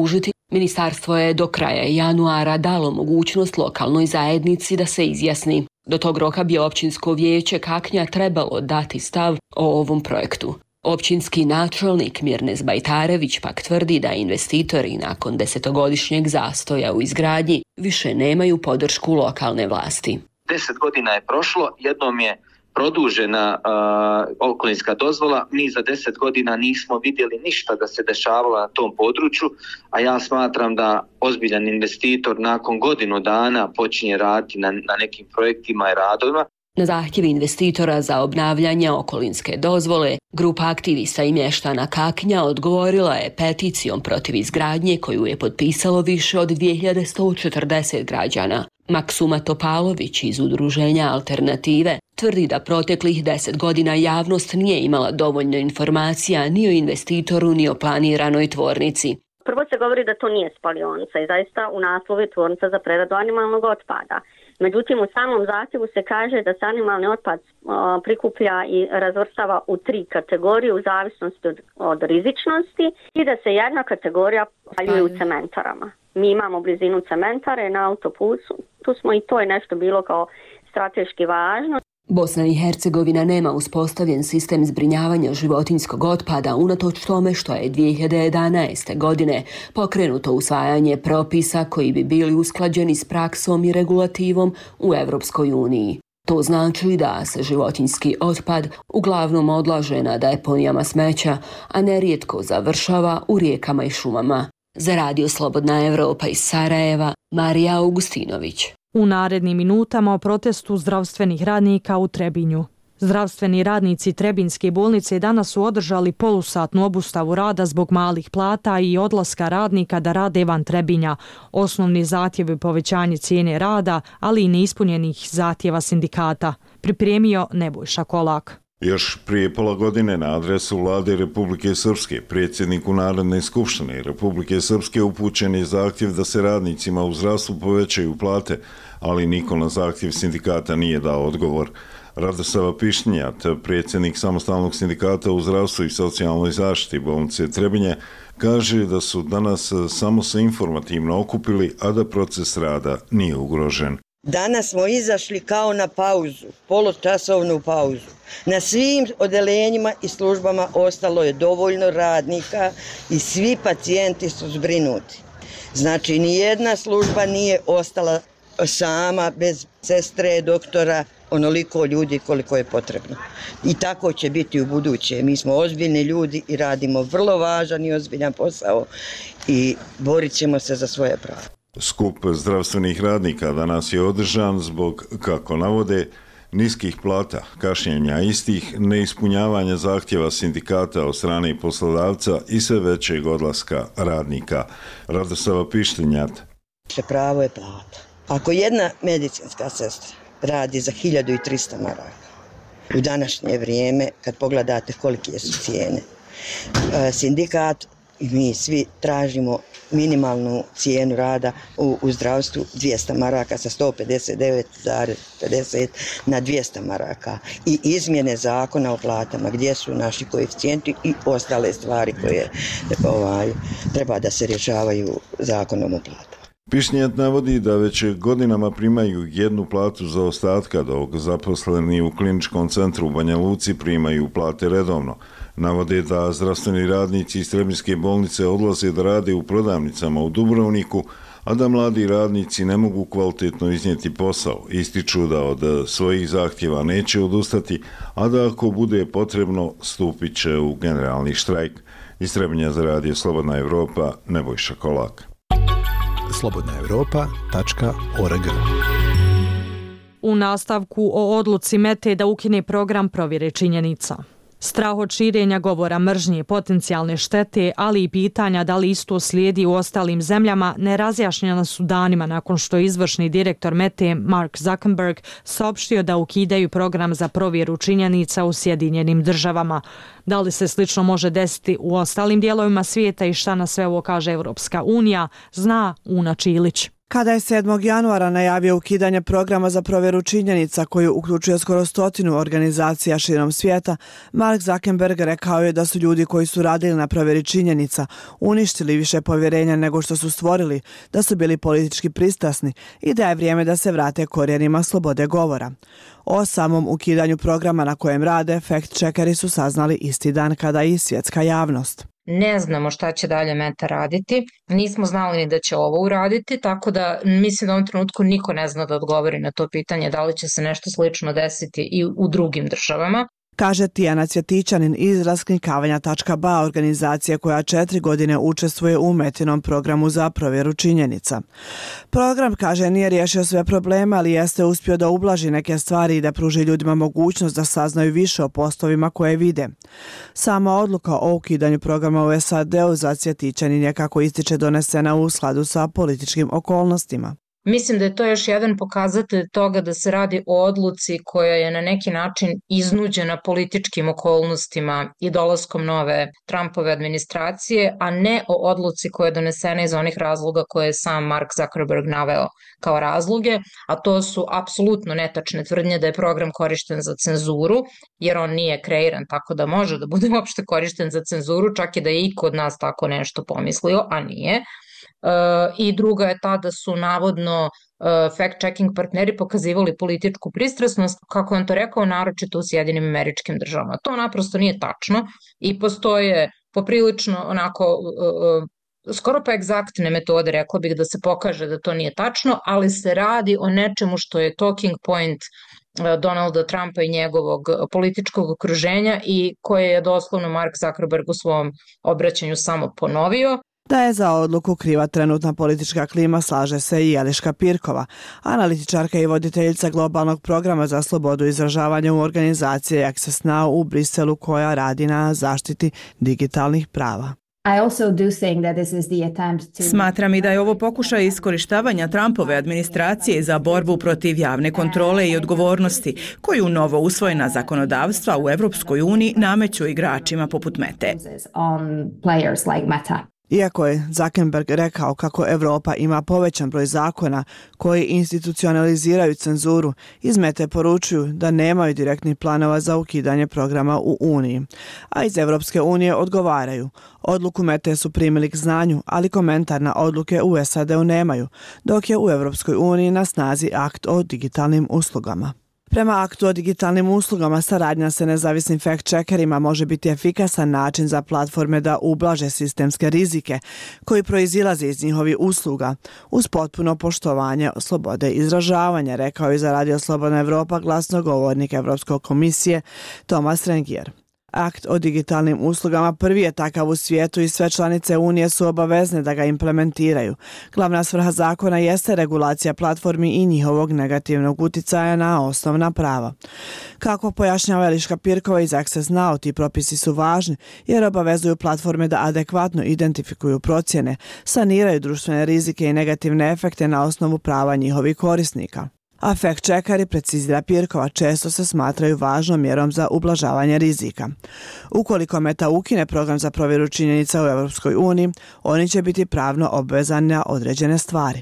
Speaker 16: Ministarstvo je do kraja januara dalo mogućnost lokalnoj zajednici da se izjasni. Do tog roka bi općinsko vijeće Kaknja trebalo dati stav o ovom projektu. Općinski načelnik Mirnes Bajtarević pak tvrdi da investitori nakon desetogodišnjeg zastoja u izgradnji više nemaju podršku lokalne vlasti.
Speaker 19: Deset godina je prošlo, jednom je produžena uh, okolinska dozvola, mi za deset godina nismo vidjeli ništa da se dešavalo na tom području, a ja smatram da ozbiljan investitor nakon godinu dana počinje raditi na, na nekim projektima i radovima.
Speaker 16: Na zahtjev investitora za obnavljanje okolinske dozvole, grupa aktivista i mještana Kaknja odgovorila je peticijom protiv izgradnje koju je potpisalo više od dvije hiljade sto četrdeset građana. Maksuma Topalović iz udruženja Alternative tvrdi da proteklih deset godina javnost nije imala dovoljno informacija ni o investitoru ni o planiranoj tvornici.
Speaker 20: Prvo se govori da to nije spalionica i zaista u naslovu je tvornica za preradu animalnog otpada. Međutim, u samom zahtjevu se kaže da se animalni otpad o, prikuplja i razvrstava u tri kategorije u zavisnosti od, od rizičnosti i da se jedna kategorija spaljuje u cementarama. Mi imamo blizinu cementare na autoputu, tu smo i to je nešto bilo kao strateški važno.
Speaker 16: Bosna i Hercegovina nema uspostavljen sistem zbrinjavanja životinjskog otpada unatoč tome što je dvije hiljade jedanaeste. godine pokrenuto usvajanje propisa koji bi bili usklađeni s praksom i regulativom u Evropskoj uniji. To znači da se životinjski otpad uglavnom odlaže na deponijama smeća, a nerijetko završava u rijekama i šumama. Za Radio Slobodna Evropa iz Sarajeva, Marija Augustinović.
Speaker 1: U narednim minutama o protestu zdravstvenih radnika u Trebinju. Zdravstveni radnici Trebinjske bolnice danas su održali polusatnu obustavu rada zbog malih plata i odlaska radnika da rade van Trebinja. Osnovni zahtjev je povećanje cijene rada, ali i neispunjenih zahtjeva sindikata. Pripremio Nebojša Kolak.
Speaker 21: Još prije pola godine na adresu vlade Republike Srpske, predsjedniku Narodne skupštine Republike Srpske upućen je zahtjev da se radnicima u zdravstvu povećaju plate, ali niko na zahtjev sindikata nije dao odgovor. Radosava Pišnjat, predsjednik samostalnog sindikata u zdravstvu i socijalnoj zaštiti bolnice Trebinje, kaže da su danas samo se informativno okupili, a da proces rada nije ugrožen.
Speaker 3: Danas smo izašli kao na pauzu, poločasovnu pauzu. Na svim odelenjima i službama ostalo je dovoljno radnika i svi pacijenti su zbrinuti. Znači, nijedna služba nije ostala sama, bez sestre, doktora, onoliko ljudi koliko je potrebno. I tako će biti u buduće. Mi smo ozbiljni ljudi i radimo vrlo važan i ozbiljan posao i borit ćemo se za svoje pravo.
Speaker 21: Skup zdravstvenih radnika danas je održan zbog, kako navode, niskih plata, kašnjenja istih, neispunjavanja zahtjeva sindikata od strane poslodavca i sve većeg odlaska radnika. Radosava Pištinjat.
Speaker 3: Pravo je plata. Ako jedna medicinska sestra radi za hiljadu i trista maraka, u današnje vrijeme, kad pogledate kolike su cijene, sindikat i mi svi tražimo minimalnu cijenu rada u, u zdravstvu dvjesto maraka sa sto pedeset devet zarez pedeset na dvjesto maraka i izmjene zakona o platama gdje su naši koeficijenti i ostale stvari koje ovaj, treba da se rješavaju zakonom o platama.
Speaker 21: Pišnjat navodi da već godinama primaju jednu platu za ostatka, dok zaposleni u kliničkom centru u Banja Luci primaju plate redovno. Navode da zdravstveni radnici iz Trebinjske bolnice odlaze da rade u prodavnicama u Dubrovniku, a da mladi radnici ne mogu kvalitetno iznijeti posao. Ističu da od svojih zahtjeva neće odustati, a da ako bude potrebno stupit će u generalni štrajk. Iz Trebinja za Radio Slobodna Evropa, Nebojša Kolak.
Speaker 5: slobodna evropa tačka org.
Speaker 1: U nastavku o odluci Mete da ukine program provjere činjenica. Strah od širenja govora mržnje, potencijalne štete, ali i pitanja da li isto slijedi u ostalim zemljama, nerazjašnjena su danima nakon što je izvršni direktor Mete Mark Zuckerberg saopštio da ukidaju program za provjeru činjenica u Sjedinjenim državama. Da li se slično može desiti u ostalim dijelovima svijeta i šta na sve ovo kaže Evropska unija, zna Una Čilić.
Speaker 4: Kada je sedmog januara najavio ukidanje programa za provjeru činjenica koju uključuje skoro stotinu organizacija širom svijeta, Mark Zuckerberg rekao je da su ljudi koji su radili na provjeri činjenica uništili više povjerenja nego što su stvorili, da su bili politički pristrasni i da je vrijeme da se vrate korijenima slobode govora. O samom ukidanju programa na kojem rade, fact-checkeri su saznali isti dan kada i svjetska javnost.
Speaker 22: Ne znamo šta će dalje Meta raditi, nismo znali ni da će ovo uraditi, tako da mislim da u ovom trenutku niko ne zna da odgovori na to pitanje da li će se nešto slično desiti i u drugim državama.
Speaker 4: Kaže Tijana Cvjetićanin iz raskrinkavanja tačka ba, organizacije koja četiri godine učestvuje u Metinom programu za provjeru činjenica. Program, kaže, nije riješio sve probleme, ali jeste uspio da ublaži neke stvari i da pruži ljudima mogućnost da saznaju više o postovima koje vide. Sama odluka o ukidanju programa u es a de-u za Cvjetićanin je, kako ističe, donesena u skladu sa političkim okolnostima.
Speaker 22: Mislim da je to još jedan pokazatelj toga da se radi o odluci koja je na neki način iznuđena političkim okolnostima i dolaskom nove Trumpove administracije, a ne o odluci koja je donesena iz onih razloga koje je sam Mark Zuckerberg naveo kao razloge, a to su apsolutno netačne tvrdnje da je program korišten za cenzuru, jer on nije kreiran tako da može da bude uopšte korišten za cenzuru, čak i da je i kod nas tako nešto pomislio, a nije. I druga je ta da su navodno fact-checking partneri pokazivali političku pristrasnost, kako je on to rekao, naročito u Sjedinim Američkim Državama. To naprosto nije tačno i postoje poprilično onako skoro pa egzaktne metode, rekla bih, da se pokaže da to nije tačno, ali se radi o nečemu što je talking point Donalda Trumpa i njegovog političkog okruženja i koje je doslovno Mark Zuckerberg u svom obraćanju samo ponovio.
Speaker 4: Da je za odluku kriva trenutna politička klima, slaže se i Eliška Pirkova, analitičarka i voditeljica globalnog programa za slobodu izražavanja u organizaciji Access Now u Briselu, koja radi na zaštiti digitalnih prava.
Speaker 12: Smatram i da je ovo pokušaj iskorištavanja Trumpove administracije za borbu protiv javne kontrole i odgovornosti, koju novo usvojena zakonodavstva u Evropskoj uniji nameću igračima poput Mete.
Speaker 4: Iako je Zuckerberg rekao kako Evropa ima povećan broj zakona koji institucionaliziraju cenzuru, iz Mete poručuju da nemaju direktnih planova za ukidanje programa u Uniji. A iz Evropske unije odgovaraju. Odluku Mete su primili k znanju, ali komentar na odluke u es a de-u nemaju, dok je u Evropskoj uniji na snazi akt o digitalnim uslugama. Prema aktu o digitalnim uslugama, saradnja sa nezavisnim fact-checkerima može biti efikasan način za platforme da ublaže sistemske rizike koji proizilaze iz njihovih usluga uz potpuno poštovanje slobode izražavanja, rekao je za Radio Slobodna Evropa glasnogovornik Evropske komisije Tomas Rengier. Akt o digitalnim uslugama prvi je takav u svijetu i sve članice Unije su obavezne da ga implementiraju. Glavna svrha zakona jeste regulacija platformi i njihovog negativnog uticaja na osnovna prava. Kako pojašnjava Eliška Pirkova iz Access Now, ti propisi su važni jer obavezuju platforme da adekvatno identifikuju procjene, saniraju društvene rizike i negativne efekte na osnovu prava njihovih korisnika. A fact-checkeri, precizira Pirkova, često se smatraju važnom mjerom za ublažavanje rizika. Ukoliko Meta ukine program za provjeru činjenica u Evropskoj uniji, oni će biti pravno obvezani na određene stvari.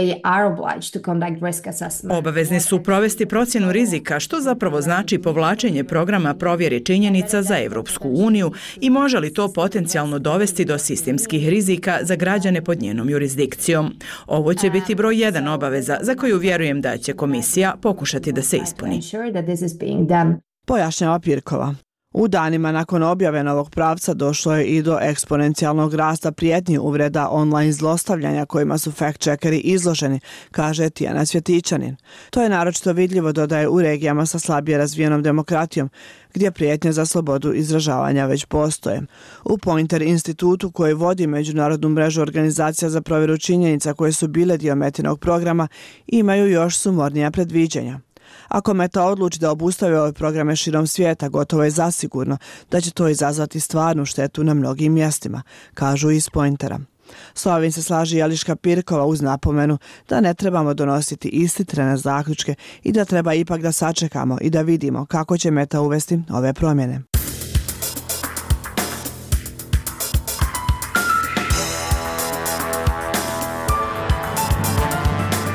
Speaker 12: Obavezni su provesti procjenu rizika, što zapravo znači povlačenje programa provjere činjenica za Evropsku uniju i može li to potencijalno dovesti do sistemskih rizika za građane pod njenom jurisdikcijom. Ovo će biti broj jedan obaveza za koju vjerujem da će komisija pokušati da se ispuni.
Speaker 4: Pojašnjava Pirkova. U danima nakon objave novog pravca došlo je i do eksponencijalnog rasta prijetnji uvreda online zlostavljanja kojima su fact-checkeri izloženi, kaže Tijana Cvjetićanin. To je naročito vidljivo, dodaje, u regijama sa slabije razvijenom demokratijom, gdje prijetnje za slobodu izražavanja već postoje. U Pointer institutu, koji vodi međunarodnu mrežu organizacija za provjeru činjenica koje su bile dio Metinog programa, imaju još sumornija predviđanja. Ako Meta odluči da obustavi ove programe širom svijeta, gotovo je zasigurno da će to izazvati stvarnu štetu na mnogim mjestima, kažu iz Pointera. S ovim se slaži Eliška Pirkova uz napomenu da ne trebamo donositi ishitrene zaključke i da treba ipak da sačekamo i da vidimo kako će Meta uvesti ove promjene.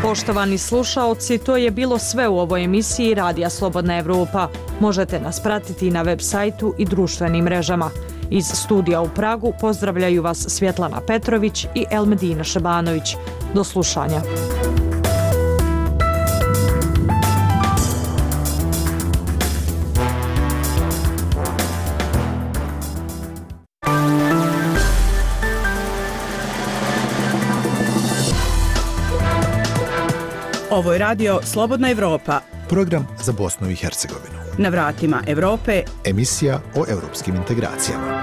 Speaker 1: Poštovani slušaoci, to je bilo sve u ovoj emisiji Radija Slobodna Evropa. Možete nas pratiti na web sajtu i društvenim mrežama. Iz studija u Pragu pozdravljaju vas Svjetlana Petrović i Elmedina Šebanović. Do slušanja.
Speaker 12: Ovo je radio Slobodna Evropa.
Speaker 5: Program za Bosnu i Hercegovinu.
Speaker 12: Na vratima Evrope.
Speaker 5: Emisija o europskim integracijama.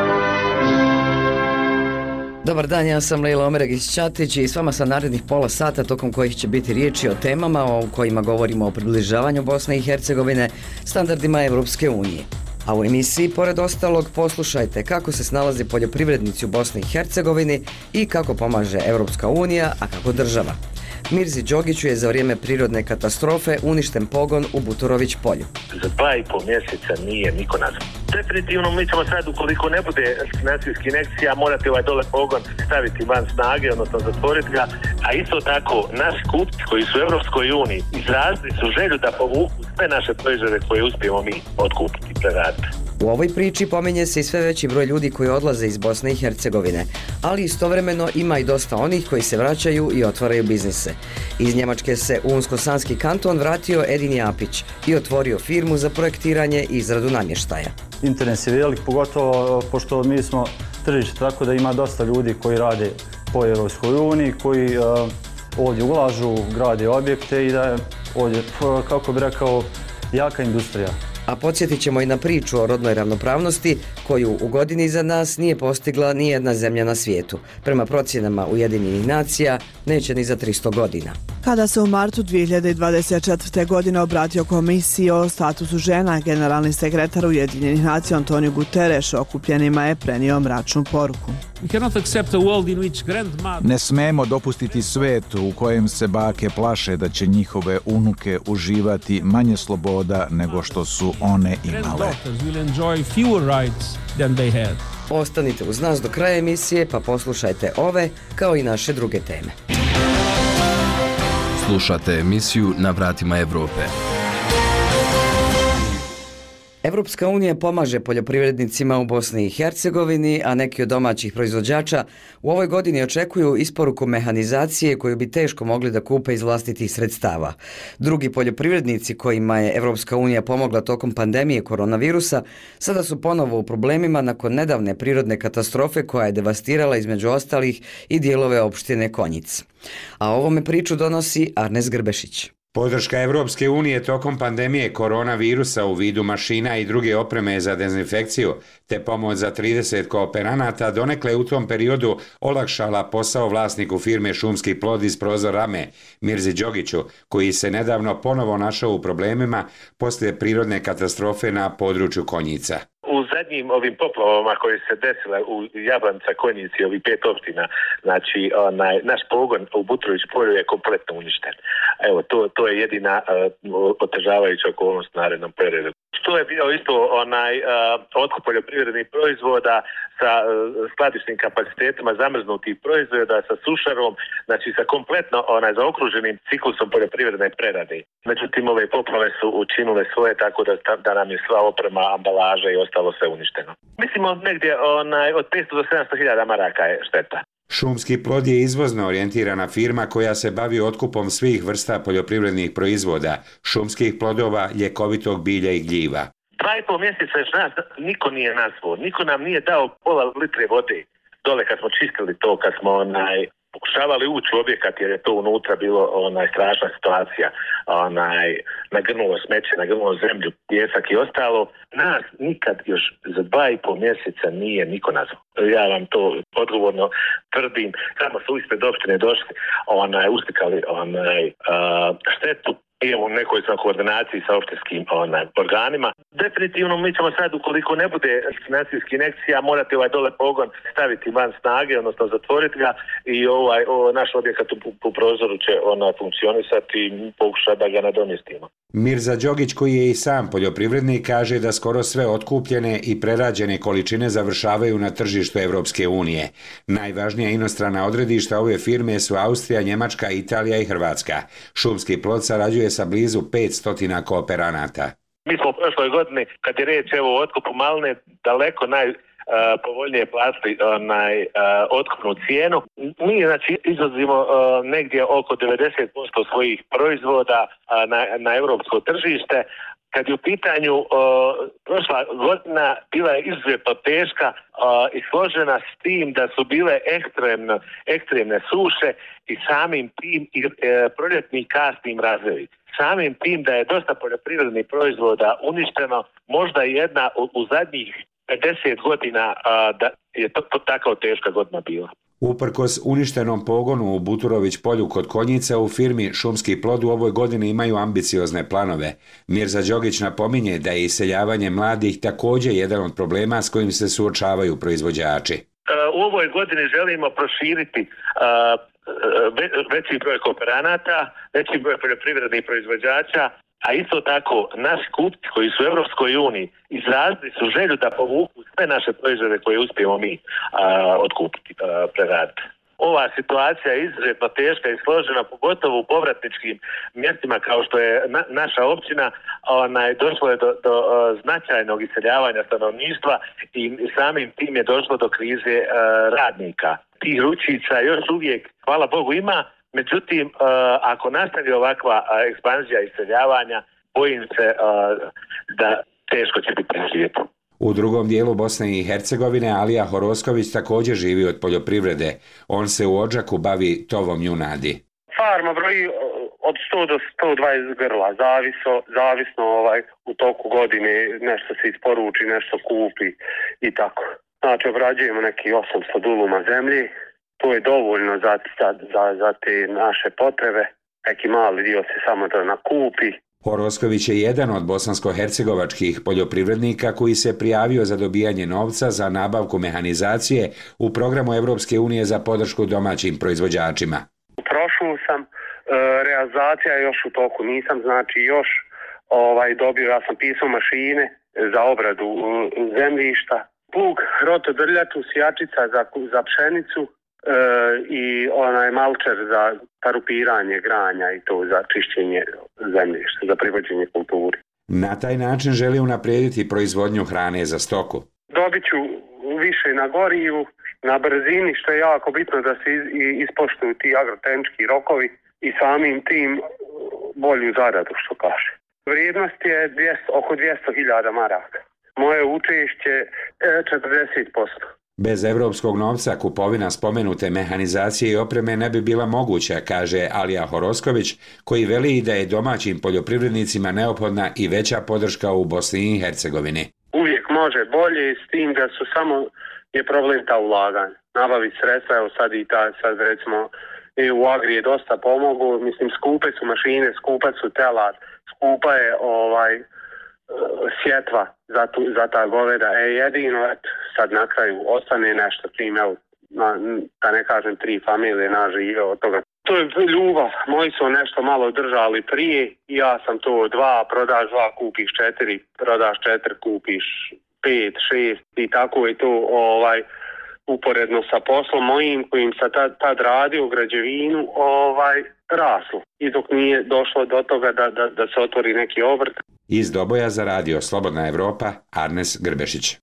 Speaker 6: Dobar dan, ja sam Lejla Omeregić-Ćatić i s vama sam narednih pola sata tokom kojih će biti riječi o temama o kojima govorimo o približavanju Bosne i Hercegovine standardima Evropske unije. A u emisiji, pored ostalog, poslušajte kako se snalaze poljoprivrednici u Bosni i Hercegovini i kako pomaže Evropska unija, a kako država. Mirzi Đogiću je za vrijeme prirodne katastrofe uništen pogon u Buturović polju.
Speaker 7: Za dva i pol mjeseca nije niko nazvan. Definitivno mi ćemo sad, ukoliko ne bude financijskih injekcija, morate ovaj dole pogon staviti van snage, odnosno zatvoriti ga, a isto tako naši kupci koji su u Evropskoj uniji izrazili su želju da povuku sve naše proizvode koje uspijemo mi otkupiti i preraditi.
Speaker 6: U ovoj priči pominje se i sve veći broj ljudi koji odlaze iz Bosne i Hercegovine, ali istovremeno ima i dosta onih koji se vraćaju i otvaraju biznise. Iz Njemačke se u Unsko-Sanski kanton vratio Edin Japić i otvorio firmu za projektiranje i izradu namještaja.
Speaker 23: Interes je velik, pogotovo pošto mi smo tržište, tako da ima dosta ljudi koji rade po Europskoj uniji, koji uh, ovdje ulažu, grade objekte i da je ovdje, kako bi rekao, jaka industrija.
Speaker 6: A podsjetit ćemo i na priču o rodnoj ravnopravnosti koju u godini iza nas nije postigla ni jedna zemlja na svijetu. Prema procjenama Ujedinjenih nacija neće ni za tristo godina.
Speaker 4: Kada se u martu dvije hiljade dvadeset četvrte. godine obratio komisiji o statusu žena, generalni sekretar Ujedinjenih nacija Antonio Guterres okupljenima je prenio mračnu poruku.
Speaker 24: Ne smemo dopustiti svijet u kojem se bake plaše da će njihove unuke uživati manje sloboda nego što su one imale.
Speaker 6: Ostanite uz nas do kraja emisije pa poslušajte ove kao i naše druge teme.
Speaker 25: Slušate emisiju Na vratima Evrope.
Speaker 6: Evropska unija pomaže poljoprivrednicima u Bosni i Hercegovini, a neki od domaćih proizvođača u ovoj godini očekuju isporuku mehanizacije koju bi teško mogli da kupe iz vlastitih sredstava. Drugi poljoprivrednici kojima je Evropska unija pomogla tokom pandemije koronavirusa sada su ponovo u problemima nakon nedavne prirodne katastrofe koja je devastirala između ostalih i dijelove opštine Konjic. A ovome priču donosi Arnes Grbešić.
Speaker 26: Podrška Evropske unije tokom pandemije koronavirusa u vidu mašina i druge opreme za dezinfekciju te pomoć za trideset kooperanata donekle u tom periodu olakšala posao vlasniku firme Šumski plod iz Prozor Rame, Mirzi Đogiću, koji se nedavno ponovo našao u problemima poslije prirodne katastrofe na području Konjica.
Speaker 7: U zadnjim ovim poplavama koje se desile u Jablanca, Konjici, ovih pet opština, znači onaj, naš pogon u Butrović polju je kompletno uništen. Evo, to, to je jedina uh, otežavajuća okolnost u narednom periodu. To je bio isto onaj uh, otkup poljoprivrednih proizvoda sa uh, skladišnim kapacitetima zamrznutih proizvoda, sa sušarom, znači sa kompletno onaj zaokruženim ciklusom poljoprivredne prerade. Međutim, ove poplave su učinile svoje tako da, da nam je sva oprema, ambalaža i ostalo sve uništeno. Mislimo negdje onaj, od petsto do sedamsto hiljada maraka je šteta.
Speaker 26: Šumski plod je izvozno orijentirana firma koja se bavi otkupom svih vrsta poljoprivrednih proizvoda, šumskih plodova, ljekovitog bilja i gljiva.
Speaker 7: Dva i pol mjeseca još nas niko nije nazvao, niko nam nije dao pola litre vode dole kad smo čistili to, kad smo onaj, pokušavali ući u objekat jer je to unutra bilo onaj strašna situacija, onaj, nagrnulo smeće, nagrnulo zemlju, pjesak i ostalo. Nas nikad još za dva i pol mjeseca nije niko nazvao. Ja vam to odgovorno tvrdim, samo su ispred opštine došli, onaj, uslikali onaj, uh, štetu i u nekoj sam koordinaciji sa opštinskim onaj, organima. Definitivno mi ćemo sad, ukoliko ne bude financijskih injekcija, morati ovaj dole pogon staviti van snage, odnosno zatvoriti ga i ovaj, o, naš objekat u, u prozoru će ona funkcionisati i pokušati da ga nadomjestimo.
Speaker 26: Mirza Đogić, koji je i sam poljoprivrednik, kaže da skoro sve otkupljene i prerađene količine završavaju na tržištu Evropske unije. Najvažnija inostrana odredišta ove firme su Austrija, Njemačka, Italija i Hrvatska. Šumski plod sarađuje sa blizu petsto kooperanata.
Speaker 7: Mi smo u prošloj godini, kad je reč evo o otkupu maline, daleko naj... Uh, povoljnije platili onaj uh, otkupnu cijenu. Mi znači izvozimo uh, negdje oko devedeset posto svojih proizvoda uh, na, na europsko tržište. Kad je u pitanju uh, prošla godina bila je izuzetno teška uh, i složena s tim da su bile ekstremne, ekstremne suše i samim tim i uh, proljetni kasni mrazevi. Samim tim da je dosta poljoprivrednih proizvoda uništeno, možda jedna u, u zadnjih pedeset godina a, da je to, to tako teška godina bila.
Speaker 26: Uprkos uništenom pogonu u Buturović polju kod Konjica, u firmi Šumski plod u ovoj godini imaju ambiciozne planove. Mirza Đogić napominje da je iseljavanje mladih također jedan od problema s kojim se suočavaju proizvođači.
Speaker 7: U ovoj godini želimo proširiti a, veći broj kooperanata, veći broj poljoprivrednih proizvođača, a isto tako naši kupci koji su u Europskoj uniji izrazili su želju da povuku sve naše proizvode koje uspijemo mi a, otkupiti, a, preraditi. Ova situacija je izuzetno teška i složena, pogotovo u povratničkim mjestima kao što je na, naša općina. Onaj, došlo je do, do uh, značajnog iseljavanja stanovništva i samim tim je došlo do krize uh, radnika. Tih ručica još uvijek, hvala Bogu, ima, međutim, uh, ako nastavi ovakva uh, ekspanzija iseljavanja, bojim se uh, da teško će biti preživjeti.
Speaker 26: U drugom dijelu Bosne i Hercegovine Alija Horosković također živi od poljoprivrede. On se u Odžaku bavi tovom junadi.
Speaker 2: Farma broji od sto do sto dvadeset grla, zavisno, zavisno ovaj, u toku godine nešto se isporuči, nešto kupi i tako. Znači obrađujemo neki osamsto duluma zemlji, to je dovoljno za, za, za te naše potrebe, neki mali dio se samo da nakupi.
Speaker 26: Horosković je jedan od bosansko-hercegovačkih poljoprivrednika koji se prijavio za dobijanje novca za nabavku mehanizacije u programu Evropske unije za podršku domaćim proizvođačima.
Speaker 2: Prošao sam, e, realizacija još u toku, nisam znači još ovaj, dobio, ja sam pisao mašine za obradu e, zemljišta, plug, rotodrljatu, sjačica za, za pšenicu, E, i onaj malčer za parupiranje granja i to za čišćenje zemljišta, za privođenje kulturi.
Speaker 26: Na taj način želi unaprijediti proizvodnju hrane za stoku.
Speaker 2: Dobit ću više na gorivu, na brzini, što je jako bitno da se ispoštuju ti agrotehnički rokovi i samim tim bolju zaradu, što kaže. Vrijednost je dvjesto, oko dvjesto hiljada maraka. Moje učešće četrdeset posto.
Speaker 26: Bez evropskog novca kupovina spomenute mehanizacije i opreme ne bi bila moguća, kaže Alija Horosković, koji veli da je domaćim poljoprivrednicima neophodna i veća podrška u Bosni i Hercegovini.
Speaker 2: Uvijek može bolje, s tim da su samo je problem ta ulaganja. Nabaviti sredstva, evo sad i ta, sad recimo E U Agri je dosta pomogu, mislim skupe su mašine, skupa su telat, skupa je ovaj sjetva za, tu, za ta goveda. E, jedino et, sad na kraju ostane nešto tim, evo, na, da ne kažem tri familije nažive od toga. To je ljubav. Moji su nešto malo držali prije i ja sam to dva, prodaš dva, kupiš četiri, prodaš četiri, kupiš pet, šest i tako je to ovaj uporedno sa poslom mojim kojim sam tad, tad radio u građevinu ovaj raslo. I dok nije došlo do toga da, da, da se otvori neki obrt.
Speaker 26: Iz Doboja za radio Slobodna Evropa, Arnes Grbešić.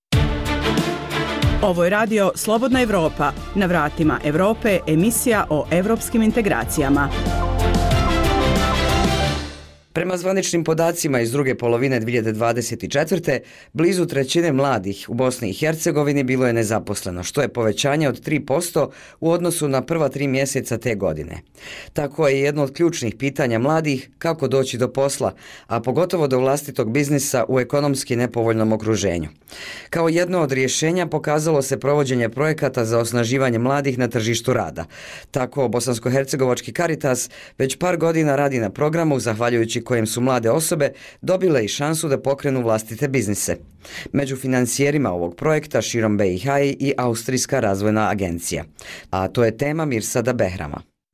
Speaker 12: Ovo je radio Slobodna Evropa. Na vratima Evrope, emisija o evropskim integracijama.
Speaker 6: Prema zvaničnim podacima iz druge polovine dvije hiljade dvadeset četvrte. blizu trećine mladih u Bosni i Hercegovini bilo je nezaposleno, što je povećanje od tri posto u odnosu na prva tri mjeseca te godine. Tako je jedno od ključnih pitanja mladih kako doći do posla, a pogotovo do vlastitog biznisa u ekonomski nepovoljnom okruženju. Kao jedno od rješenja pokazalo se provođenje projekata za osnaživanje mladih na tržištu rada. Tako Bosansko-hercegovački Caritas već par godina radi na programu zahvaljujući kojem su mlade osobe dobile i šansu da pokrenu vlastite biznise. Među financijerima ovog projekta širom B i H i Austrijska razvojna agencija. A to je tema Mirsada Behrama.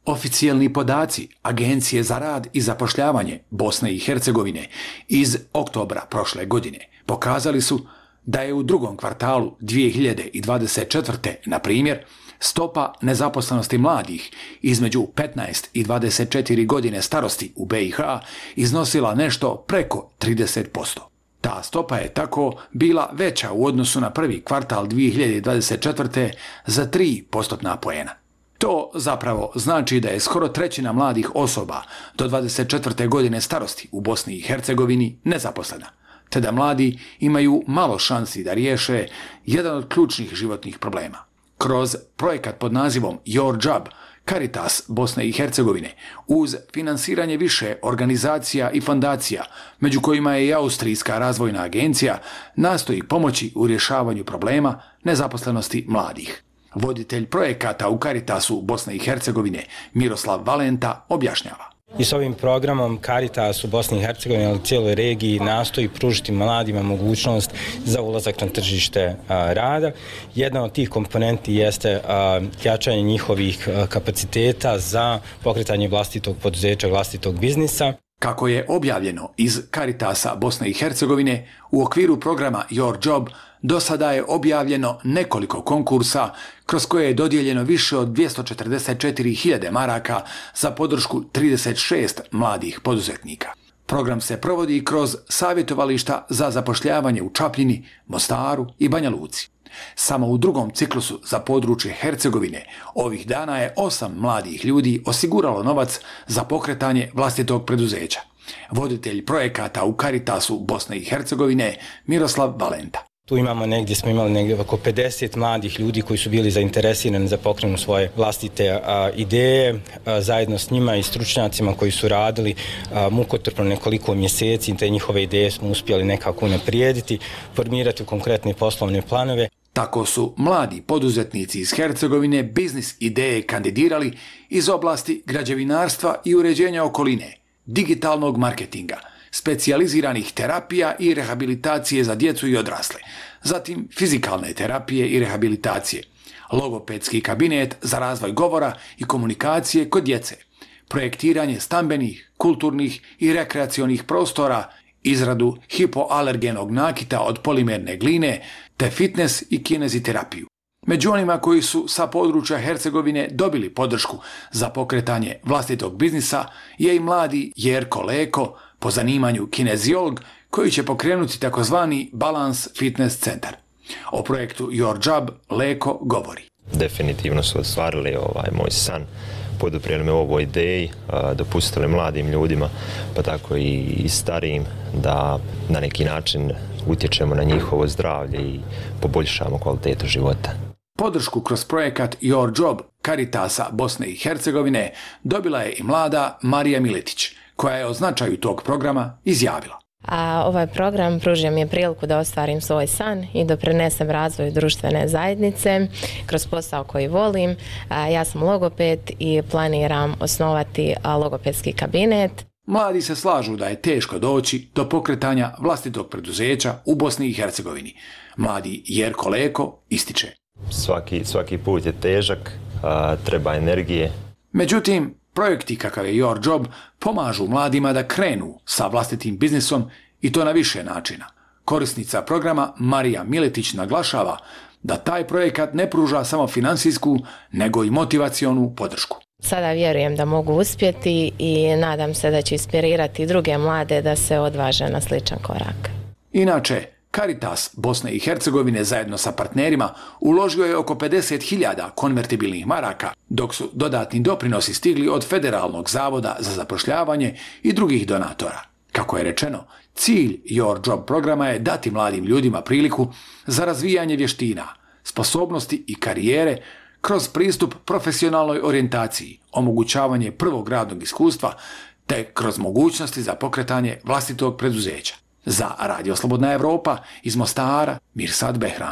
Speaker 8: Oficijelni podaci Agencije za rad i zapošljavanje Bosne i Hercegovine iz oktobra prošle godine pokazali su da je u drugom kvartalu dvije hiljade dvadeset četvrte. na primjer, stopa nezaposlenosti mladih između petnaest i dvadeset četiri godine starosti u B i H iznosila nešto preko trideset posto. Ta stopa je tako bila veća u odnosu na prvi kvartal dvije hiljade dvadeset četvrte. za tri postotna poena. To zapravo znači da je skoro trećina mladih osoba do dvadeset četvrte. godine starosti u Bosni i Hercegovini nezaposlena, te da mladi imaju malo šansi da riješe jedan od ključnih životnih problema. Kroz projekat pod nazivom Your Job, Caritas Bosne i Hercegovine, uz finansiranje više organizacija i fondacija, među kojima je i Austrijska razvojna agencija, nastoji pomoći u rješavanju problema nezaposlenosti mladih. Voditelj projekata u Caritasu Bosne i Hercegovine, Miroslav Valenta, objašnjava.
Speaker 9: I s ovim programom Caritas u Bosni i Hercegovini, ali cijeloj regiji, nastoji pružiti mladima mogućnost za ulazak na tržište a, rada. Jedna od tih komponenti jeste a, jačanje njihovih a, kapaciteta za pokretanje vlastitog poduzeća, vlastitog biznisa.
Speaker 8: Kako je objavljeno iz Caritasa Bosne i Hercegovine, u okviru programa Your Job do sada je objavljeno nekoliko konkursa kroz koje je dodijeljeno više od dvjesto četrdeset četiri hiljade maraka za podršku trideset šest mladih poduzetnika. Program se provodi kroz savjetovališta za zapošljavanje u Čapljini, Mostaru i Banja Luci. Samo u drugom ciklusu za područje Hercegovine ovih dana je osam mladih ljudi osiguralo novac za pokretanje vlastitog preduzeća. Voditelj projekata u Caritasu Bosne i Hercegovine, Miroslav Valenta.
Speaker 9: Tu imamo negdje, smo imali negdje oko pedeset mladih ljudi koji su bili zainteresirani za pokrenu svoje vlastite a, ideje. A, zajedno s njima i stručnjacima koji su radili a, mukotrpno nekoliko mjeseci, te njihove ideje smo uspjeli nekako unaprijediti, formirati konkretne poslovne planove.
Speaker 8: Tako su mladi poduzetnici iz Hercegovine biznis ideje kandidirali iz oblasti građevinarstva i uređenja okoline, digitalnog marketinga, specijaliziranih terapija i rehabilitacije za djecu i odrasle, zatim fizikalne terapije i rehabilitacije, logopedski kabinet za razvoj govora i komunikacije kod djece, projektiranje stambenih, kulturnih i rekreacionih prostora, izradu hipoalergenog nakita od polimerne gline, te fitness i kineziterapiju. Među onima koji su sa područja Hercegovine dobili podršku za pokretanje vlastitog biznisa je i mladi Jerko Leko, po zanimanju kineziolog, koji će pokrenuti takozvani Balance Fitness centar. O projektu Your Job Leko govori.
Speaker 10: Definitivno su ostvarili ovaj moj san, poduprijeli me ovoj ideji, dopustili mladim ljudima, pa tako i starijim, da na neki način utječemo na njihovo zdravlje i poboljšamo kvalitetu života.
Speaker 8: Podršku kroz projekat Your Job Caritasa Bosne i Hercegovine dobila je i mlada Marija Miletić, koja je o značaju tog programa izjavila.
Speaker 11: A ovaj program pružio mi je priliku da ostvarim svoj san i doprinesem razvoju društvene zajednice kroz posao koji volim. A, ja sam logoped i planiram osnovati a, logopedski kabinet.
Speaker 8: Mladi se slažu da je teško doći do pokretanja vlastitog preduzeća u Bosni i Hercegovini. Mladi Jerko Leko ističe.
Speaker 10: Svaki, svaki put je težak, a, treba energije.
Speaker 8: Međutim, projekti kakav je Your Job pomažu mladima da krenu sa vlastitim biznisom i to na više načina. Korisnica programa Marija Miletić naglašava da taj projekat ne pruža samo finansijsku, nego i motivacionu podršku.
Speaker 11: Sada vjerujem da mogu uspjeti i nadam se da će inspirirati druge mlade da se odvaže na sličan korak.
Speaker 8: Inače, Caritas Bosne i Hercegovine zajedno sa partnerima uložio je oko pedeset hiljada konvertibilnih maraka, dok su dodatni doprinosi stigli od Federalnog zavoda za zapošljavanje i drugih donatora. Kako je rečeno, cilj Your Job programa je dati mladim ljudima priliku za razvijanje vještina, sposobnosti i karijere kroz pristup profesionalnoj orijentaciji, omogućavanje prvog radnog iskustva, te kroz mogućnosti za pokretanje vlastitog preduzeća. Za Radio Slobodna Evropa iz Mostara, Mirsad Behram.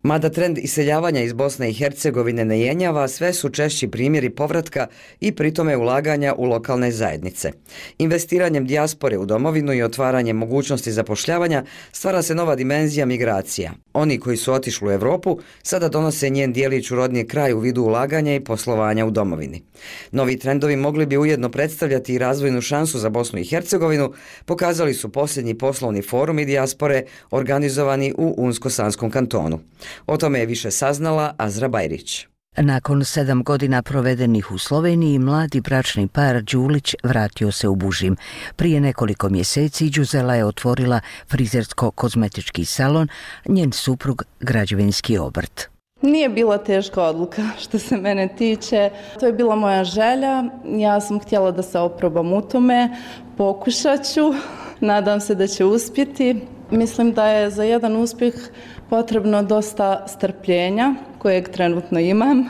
Speaker 6: Mada trend iseljavanja iz Bosne i Hercegovine ne jenjava, sve su češći primjeri povratka i pritome ulaganja u lokalne zajednice. Investiranjem dijaspore u domovinu i otvaranjem mogućnosti zapošljavanja stvara se nova dimenzija migracija. Oni koji su otišli u Evropu sada donose njen dijelić u rodni kraj u vidu ulaganja i poslovanja u domovini. Novi trendovi mogli bi ujedno predstavljati i razvojnu šansu za Bosnu i Hercegovinu, pokazali su posljednji poslovni forumi dijaspore organizovani u Unsko-Sanskom kantonu. O tome je više saznala Azra Bajrić.
Speaker 13: Nakon sedam godina provedenih u Sloveniji, mladi bračni par Đulić vratio se u Bužim. Prije nekoliko mjeseci Đuzela je otvorila frizersko-kozmetički salon, njen suprug građevinski obrt.
Speaker 14: Nije bila teška odluka što se mene tiče. To je bila moja želja. Ja sam htjela da se oprobam u tome. Pokušat ću. Nadam se da će uspjeti. Mislim da je za jedan uspjeh potrebno dosta strpljenja, kojeg trenutno imam,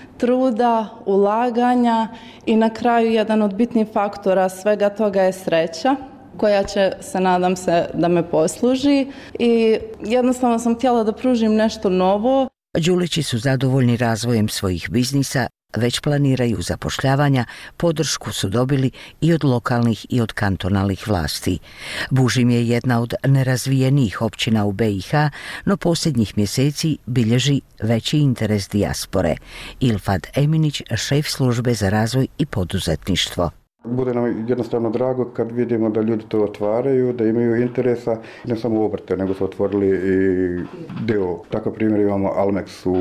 Speaker 14: truda, ulaganja i na kraju jedan od bitnih faktora svega toga je sreća, koja će, se nadam se, da me posluži i jednostavno sam htjela da pružim nešto novo.
Speaker 13: Đulići su zadovoljni razvojem svojih biznisa, već planiraju zapošljavanja, podršku su dobili i od lokalnih i od kantonalnih vlasti. Bužim je jedna od nerazvijenijih općina u B i H, no posljednjih mjeseci bilježi veći interes dijaspore. Ilfad Eminić, šef službe za razvoj i poduzetništvo.
Speaker 15: Bude nam jednostavno drago kad vidimo da ljudi to otvaraju, da imaju interesa, ne samo obrte, nego su otvorili i deo. Takav primjer imamo Almex u,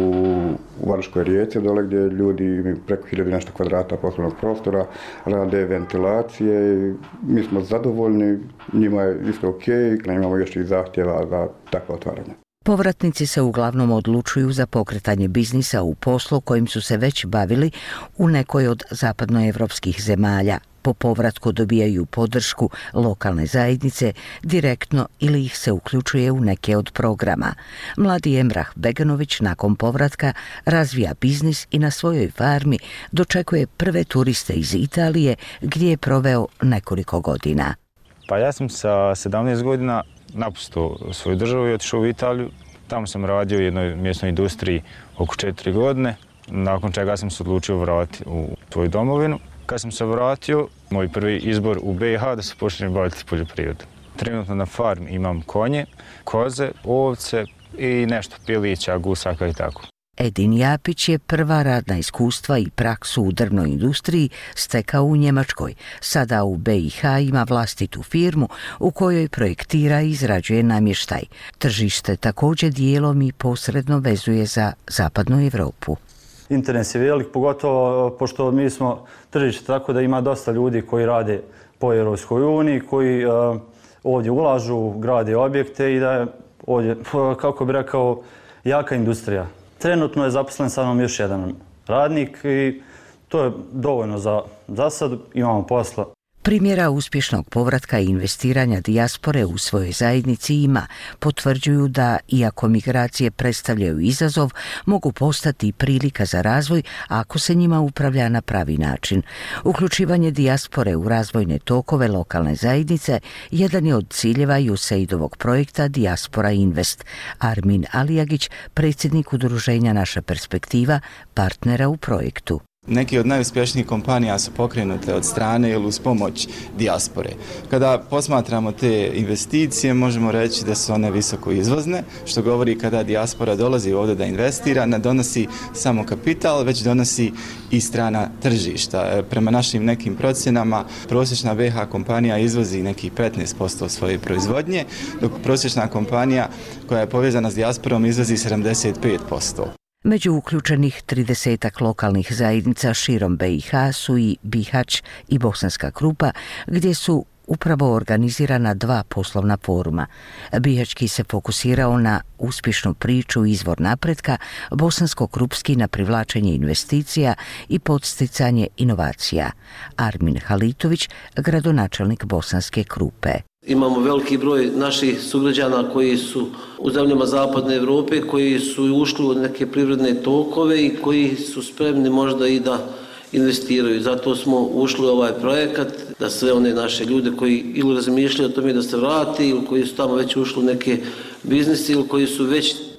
Speaker 15: u Varškoj Rijeci, dole gdje ljudi imaju preko hiljadu nešto kvadrata poslovnog prostora, rade ventilacije i mi smo zadovoljni, njima je isto ok, imamo još i zahtjeva za takvo otvaranje.
Speaker 13: Povratnici se uglavnom odlučuju za pokretanje biznisa u poslu kojim su se već bavili u nekoj od zapadnoevropskih zemalja. Po povratku dobijaju podršku lokalne zajednice direktno ili ih se uključuje u neke od programa. Mladi Emrah Beganović nakon povratka razvija biznis i na svojoj farmi dočekuje prve turiste iz Italije gdje je proveo nekoliko godina.
Speaker 17: Pa ja sam sa sedamnaest godina napustio svoju državu i otišao u Italiju. Tamo sam radio u jednoj mjesnoj industriji oko četiri godine, nakon čega sam se odlučio vratiti u svoju domovinu. Kad sam se vratio, moj prvi izbor u B i H da se počnem baviti poljoprivredom. Trenutno na farmi imam konje, koze, ovce i nešto pilića, gusaka i tako.
Speaker 13: Edin Japić je prva radna iskustva i praksu u drvnoj industriji stekao u Njemačkoj. Sada u B i H ima vlastitu firmu u kojoj projektira i izrađuje namještaj. Tržište također dijelom i posredno vezuje za zapadnu Evropu.
Speaker 23: Interes je velik, pogotovo pošto mi smo tržište tako da ima dosta ljudi koji rade po Europskoj uniji, koji uh, ovdje ulažu, grade objekte i da je ovdje, kako bi rekao, jaka industrija. Trenutno je zaposlen sa mnom još jedan radnik i to je dovoljno za, za sad, imamo posla.
Speaker 13: Primjera uspješnog povratka i investiranja dijaspore u svojoj zajednici ima, potvrđuju da, iako migracije predstavljaju izazov, mogu postati i prilika za razvoj ako se njima upravlja na pravi način. Uključivanje dijaspore u razvojne tokove lokalne zajednice jedan je od ciljeva U S A I D-ovog projekta Dijaspora Invest. Armin Alijagić, predsjednik udruženja Naša perspektiva, partnera u projektu.
Speaker 18: Neki od najuspješnijih kompanija su pokrenute od strane ili uz pomoć dijaspore. Kada posmatramo te investicije, možemo reći da su one visoko izvozne, što govori kada dijaspora dolazi ovdje da investira, ne donosi samo kapital, već donosi i strana tržišta. Prema našim nekim procjenama, prosječna B i H kompanija izvozi nekih petnaest posto svoje proizvodnje, dok prosječna kompanija koja je povezana s dijasporom izvozi sedamdeset pet posto.
Speaker 13: Među uključenih tridesetak lokalnih zajednica širom B i H su i Bihać i Bosanska Krupa, gdje su upravo organizirana dva poslovna foruma. Bihaćki se fokusirao na uspješnu priču izvor napretka, Bosansko-Krupski na privlačenje investicija i podsticanje inovacija. Armin Halitović, gradonačelnik Bosanske Krupe.
Speaker 19: Imamo veliki broj naših sugrađana koji su u zemljama Zapadne Evrope, koji su ušli u neke privredne tokove i koji su spremni možda i da investiraju. Zato smo ušli u ovaj projekat, da sve one naše ljude koji ili razmišljaju o tome da se vrati, ili koji su tamo već ušli u neke biznise, ili koji su već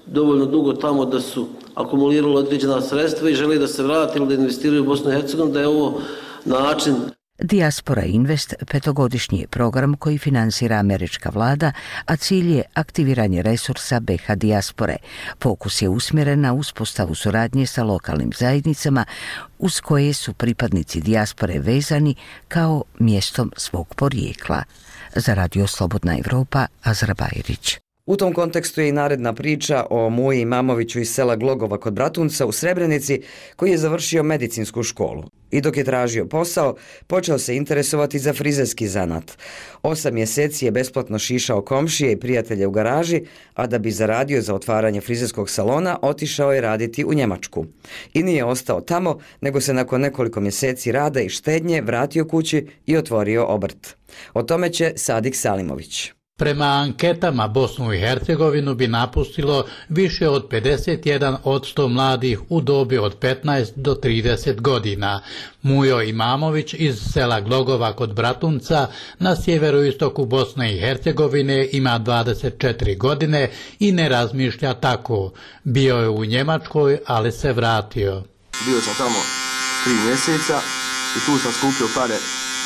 Speaker 19: dovoljno dugo tamo da su akumulirali određena sredstva i žele da se vrate ili da investiraju u Bosnu i Hercegovinu, da je ovo način.
Speaker 13: Diaspora Invest petogodišnji je program koji finansira američka vlada, a cilj je aktiviranje resursa B iH dijaspore. Fokus je usmjeren na uspostavu suradnje sa lokalnim zajednicama uz koje su pripadnici dijaspore vezani kao mjestom svog porijekla. Za Radio Slobodna Evropa, Azra Bajrić.
Speaker 6: U tom kontekstu je i naredna priča o Muji Imamoviću iz sela Glogova kod Bratunca u Srebrenici, koji je završio medicinsku školu. I dok je tražio posao, počeo se interesovati za frizerski zanat. Osam mjeseci je besplatno šišao komšije i prijatelje u garaži, a da bi zaradio za otvaranje frizerskog salona, otišao je raditi u Njemačku. I nije ostao tamo, nego se nakon nekoliko mjeseci rada i štednje vratio kući i otvorio obrt. O tome će Sadik Salimović.
Speaker 1: Prema anketama Bosnu i Hercegovinu bi napustilo više od pedeset jedan posto mladih u dobi od petnaest do trideset godina. Mujo Imamović iz sela Glogova kod Bratunca na sjeveroistoku Bosne i Hercegovine ima dvadeset četiri godine i ne razmišlja tako. Bio je u Njemačkoj, ali se vratio.
Speaker 3: Bio sam tamo tri mjeseca i tu sam skupio pare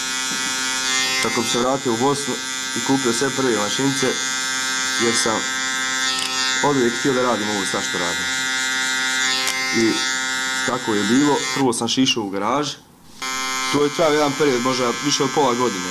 Speaker 3: kako bi se vratio u Bosnu i kupio sve prve mašince, jer sam oduvijek htio da radim ovo sad što radim. I tako je bilo. Prvo sam šišao u garaži. To je trajao jedan period, možda više od pola godine.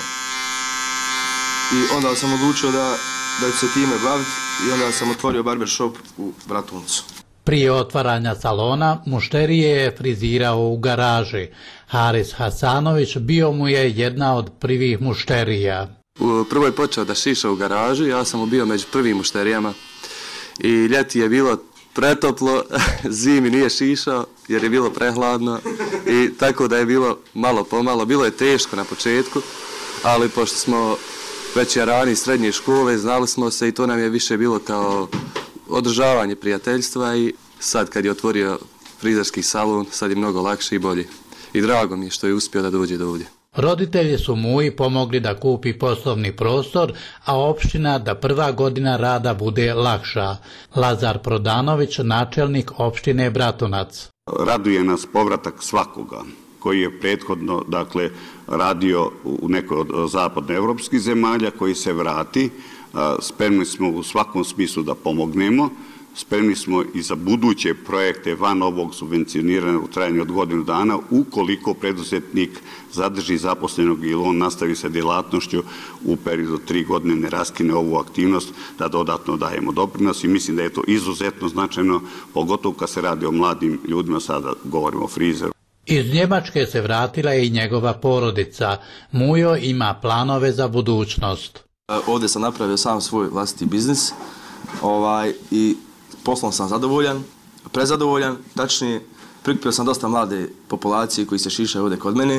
Speaker 3: I onda sam odlučio da, da ću se time baviti i onda sam otvorio barber shop u Bratuncu.
Speaker 1: Prije otvaranja salona mušterije je frizirao u garaži. Haris Hasanović bio mu je jedna od prvih mušterija.
Speaker 16: Prvo je počeo da šiša u garaži, ja sam mu bio među prvim mušterijama i ljeti je bilo pretoplo, zimi nije šišao jer je bilo prehladno i tako da je bilo malo pomalo, bilo je teško na početku, ali pošto smo već rani iz srednje škole, znali smo se i to nam je više bilo kao održavanje prijateljstva i sad kad je otvorio frizerski salon, sad je mnogo lakše i bolje. I drago mi je što je uspio da dođe do ovdje.
Speaker 1: Roditelji su Muji pomogli da kupi poslovni prostor, a opština da prva godina rada bude lakša. Lazar Prodanović, načelnik opštine Bratunac.
Speaker 20: Raduje nas povratak svakoga koji je prethodno dakle, radio u nekoj od zapadnoevropskih zemalja, koji se vrati. Spremni smo u svakom smislu da pomognemo. Spremni smo i za buduće projekte van ovog subvencioniranja u trajanju od godinu dana, ukoliko preduzetnik zadrži zaposlenog ili on nastavi sa djelatnošću u periodu tri godine ne raskine ovu aktivnost, da dodatno dajemo doprinos i mislim da je to izuzetno značajno, pogotovo kad se radi o mladim ljudima, sada govorimo o frizeru.
Speaker 1: Iz Njemačke se vratila i njegova porodica. Mujo ima planove za budućnost.
Speaker 3: Ovdje sam napravio sam svoj vlastiti biznis ovaj, i poslom sam zadovoljan, prezadovoljan, tačnije prikupio sam dosta mlade populacije koji se šišaju ovdje kod mene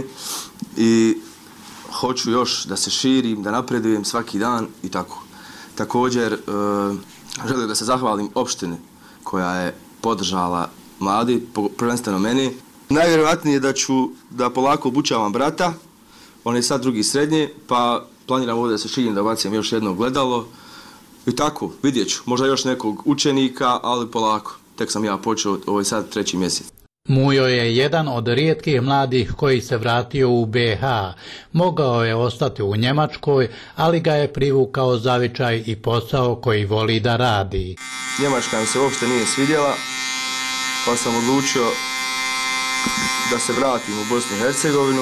Speaker 3: i hoću još da se širim, da napredujem svaki dan i tako. Također e, želim da se zahvalim opštini koja je podržala mladi, prvenstveno meni. Najvjerojatnije je da ću da polako obučavam brata, on je sad drugi srednje, pa planiram ovdje da se širim, da bacim još jedno gledalo. I tako, vidjet ću, možda još nekog učenika, ali polako. Tek sam ja počeo, ovo je sad treći mjesec.
Speaker 1: Mujo je jedan od rijetkih mladih koji se vratio u B iH. Mogao je ostati u Njemačkoj, ali ga je privukao zavičaj i posao koji voli da radi.
Speaker 3: Njemačka mi se uopšte nije svidjela, pa sam odlučio da se vratim u Bosnu i Hercegovinu.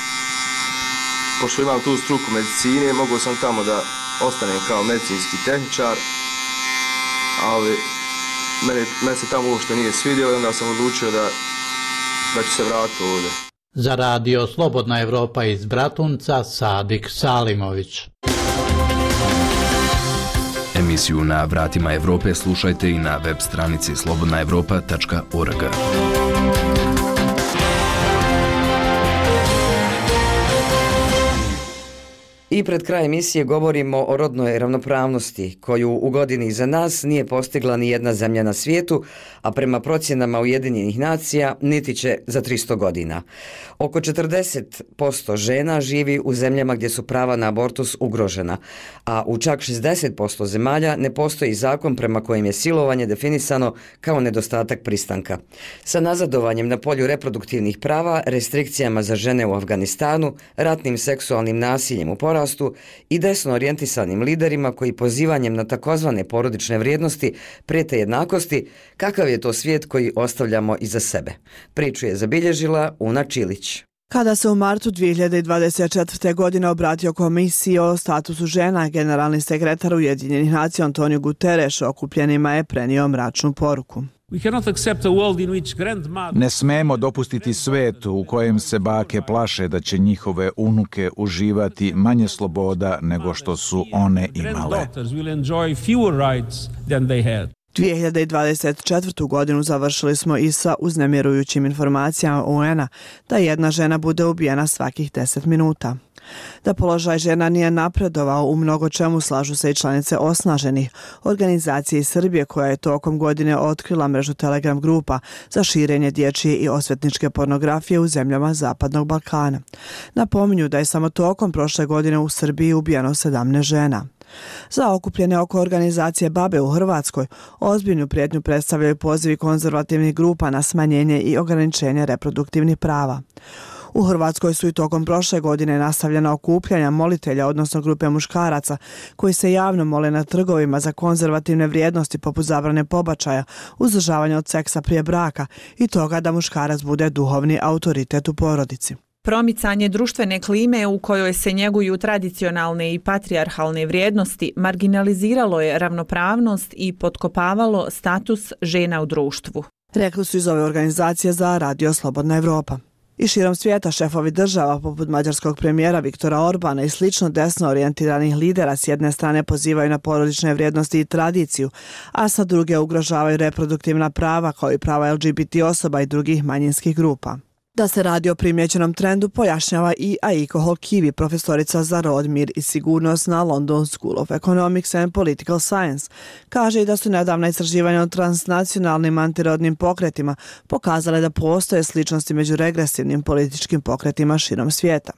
Speaker 3: Pošto imam tu struku medicine, mogao sam tamo da ostanem kao medicinski tehničar, ali mene, mene se tamo uopšte nije svidjelo i onda sam odlučio da, da ću se vratiti ovdje.
Speaker 1: Za Radio Slobodna Evropa iz Bratunca, Sadik Salimović.
Speaker 25: Emisiju Na vratima Evrope slušajte i na web stranici slobodna evropa tačka org.
Speaker 6: I pred kraj emisije govorimo o rodnoj ravnopravnosti, koju u godini iza nas nije postigla ni jedna zemlja na svijetu, a prema procjenama Ujedinjenih nacija niti će za tristo godina. Oko četrdeset posto žena živi u zemljama gdje su prava na abortus ugrožena, a u čak šezdeset posto zemalja ne postoji zakon prema kojem je silovanje definisano kao nedostatak pristanka. Sa nazadovanjem na polju reproduktivnih prava, restrikcijama za žene u Afganistanu, ratnim seksualnim nasiljem u porastu i desno orijentisanim liderima koji pozivanjem na takozvane porodične vrijednosti prijete jednakosti, kakav je to svijet koji ostavljamo iza sebe? Priču je zabilježila Una Čilić.
Speaker 4: Kada se u martu dvije hiljade dvadeset četvrte. godine obratio komisiji o statusu žena, generalni sekretar Ujedinjenih nacija Antonio Guterres okupljenima je prenio mračnu poruku.
Speaker 5: Ne smemo dopustiti svijet u kojem se bake plaše da će njihove unuke uživati manje sloboda nego što su one imale.
Speaker 4: dvije hiljade dvadeset četvrtu. godinu završili smo i sa uznemirujućim informacijama U N-a da jedna žena bude ubijena svakih deset minuta. Da položaj žena nije napredovao u mnogo čemu slažu se i članice osnaženih organizacije iz Srbije koja je tokom godine otkrila mrežu Telegram grupa za širenje dječje i osvetničke pornografije u zemljama Zapadnog Balkana. Napominju da je samo tokom prošle godine u Srbiji ubijeno sedamnaest žena. Za okupljene oko organizacije Babe u Hrvatskoj ozbiljnu prijetnju predstavljaju pozivi konzervativnih grupa na smanjenje i ograničenje reproduktivnih prava. U Hrvatskoj su i tokom prošle godine nastavljena okupljanja molitelja, odnosno grupe muškaraca, koji se javno mole na trgovima za konzervativne vrijednosti poput zabrane pobačaja, uzdržavanja od seksa prije braka i toga da muškarac bude duhovni autoritet u porodici.
Speaker 12: Promicanje društvene klime u kojoj se njeguju tradicionalne i patrijarhalne vrijednosti marginaliziralo je ravnopravnost i potkopavalo status žena u društvu.
Speaker 4: Rekli su iz ove organizacije za Radio Slobodna Evropa. I širom svijeta šefovi država poput mađarskog premijera Viktora Orbana i slično desno orijentiranih lidera s jedne strane pozivaju na porodične vrijednosti i tradiciju, a sa druge ugrožavaju reproduktivna prava kao i prava L G B T osoba i drugih manjinskih grupa. Da se radi o primjećenom trendu pojašnjava i Aiko Holkivi, profesorica za rod, mir i sigurnost na London School of Economics and Political Science. Kaže i da su nedavna istraživanja o transnacionalnim antirodnim pokretima pokazale da postoje sličnosti među regresivnim političkim pokretima širom svijeta.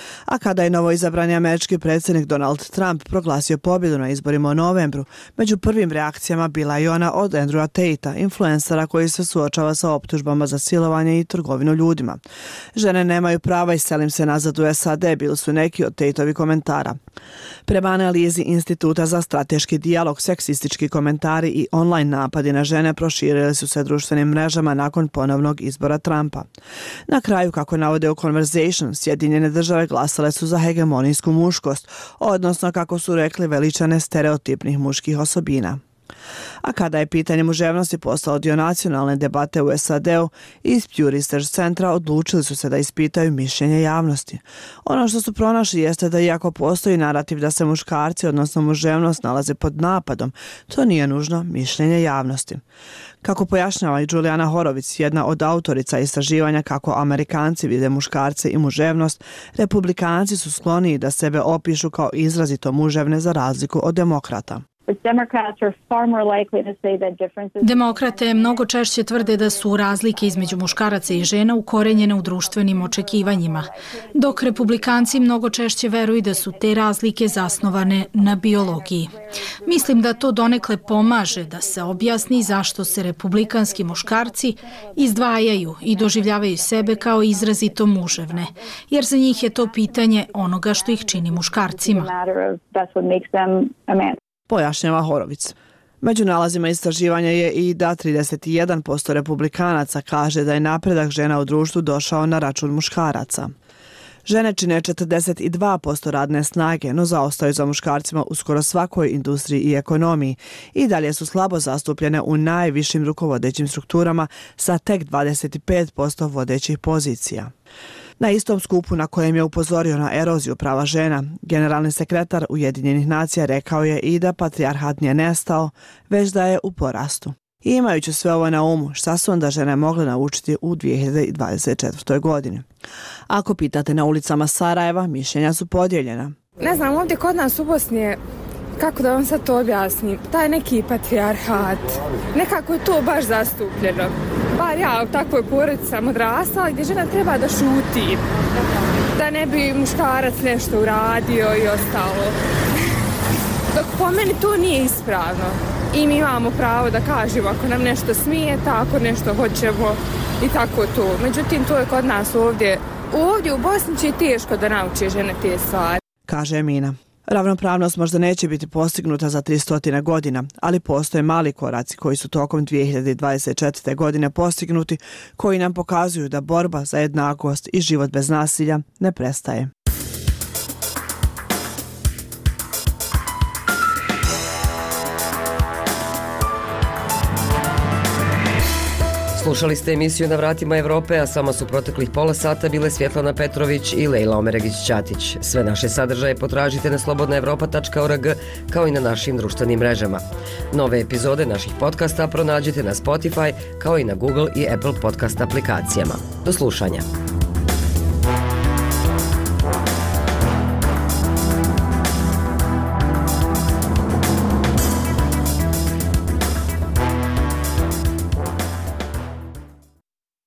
Speaker 4: A kada je novoizabrani američki predsjednik Donald Trump proglasio pobjedu na izborima u novembru, među prvim reakcijama bila i ona od Andrewa Tate-a, influencera koji se suočava sa optužbama za silovanje i trgovinu ljudima. Žene nemaju prava i selim se nazad u S A D, bili su neki od Tate-ovi komentara. Prema analizi Instituta za strateški dijalog, seksistički komentari i online napadi na žene proširili su se društvenim mrežama nakon ponovnog izbora Trumpa. Na kraju, kako navode u Conversation, Sjedinjene države glasale su za hegemonijsku muškost, odnosno, kako su rekli, veličane stereotipnih muških osobina. A kada je pitanje muževnosti postalo dio nacionalne debate u S A D-u, iz Pew Research centra odlučili su se da ispitaju mišljenje javnosti. Ono što su pronašli jeste da iako postoji narativ da se muškarci, odnosno muževnost, nalaze pod napadom, to nije nužno mišljenje javnosti. Kako pojašnjava i Julijana Horovic, jedna od autorica istraživanja kako Amerikanci vide muškarce i muževnost, Republikanci su skloniji da sebe opišu kao izrazito muževne za razliku od demokrata.
Speaker 7: Demokrate mnogo češće tvrde da su razlike između muškaraca i žena ukorenjene u društvenim očekivanjima, dok republikanci mnogo češće veruju da su te razlike zasnovane na biologiji. Mislim da to donekle pomaže da se objasni zašto se republikanski muškarci izdvajaju i doživljavaju sebe kao izrazito muževne, jer za njih je to pitanje onoga što ih čini muškarcima.
Speaker 4: Pojašnjava Horovic. Među nalazima istraživanja je i da trideset jedan posto republikanaca kaže da je napredak žena u društvu došao na račun muškaraca. Žene čine četrdeset dva posto radne snage, no zaostaju za muškarcima u skoro svakoj industriji i ekonomiji i dalje su slabo zastupljene u najvišim rukovodećim strukturama sa tek dvadeset pet posto vodećih pozicija. Na istom skupu na kojem je upozorio na eroziju prava žena, generalni sekretar Ujedinjenih nacija rekao je i da patrijarhat nije nestao, već da je u porastu. I imajući sve ovo na umu, šta su onda žene mogle naučiti u dvije hiljade dvadeset četvrtoj. godini? Ako pitate na ulicama Sarajeva, mišljenja su podijeljena.
Speaker 2: Ne znam, ovdje kod nas u Bosni je, kako da vam sad to objasnim, taj neki patrijarhat, nekako je to baš zastupljeno. Bar ja u takvoj porodici sam odrastala gdje žena treba da šuti, da ne bi muškarac nešto uradio i ostalo. Dok po meni to nije ispravno i mi imamo pravo da kažemo ako nam nešto smije, ako nešto hoćemo i tako to. Međutim, to je kod nas ovdje. Ovdje u Bosni će teško da nauče žene te stvari.
Speaker 4: Kaže Emina. Ravnopravnost možda neće biti postignuta za tristo godina, ali postoje mali koraci koji su tokom dvije hiljade dvadeset četvrte. godine postignuti, koji nam pokazuju da borba za jednakost i život bez nasilja ne prestaje.
Speaker 6: Slušali ste emisiju Na vratima Evrope, a sama su proteklih pola sata bile Svjetlana Petrović i Lejla Omeregić-Ćatić. Sve naše sadržaje potražite na slobodna evropa tačka org kao i na našim društvenim mrežama. Nove epizode naših podcasta pronađite na Spotify kao i na Google i Apple podcast aplikacijama. Do slušanja.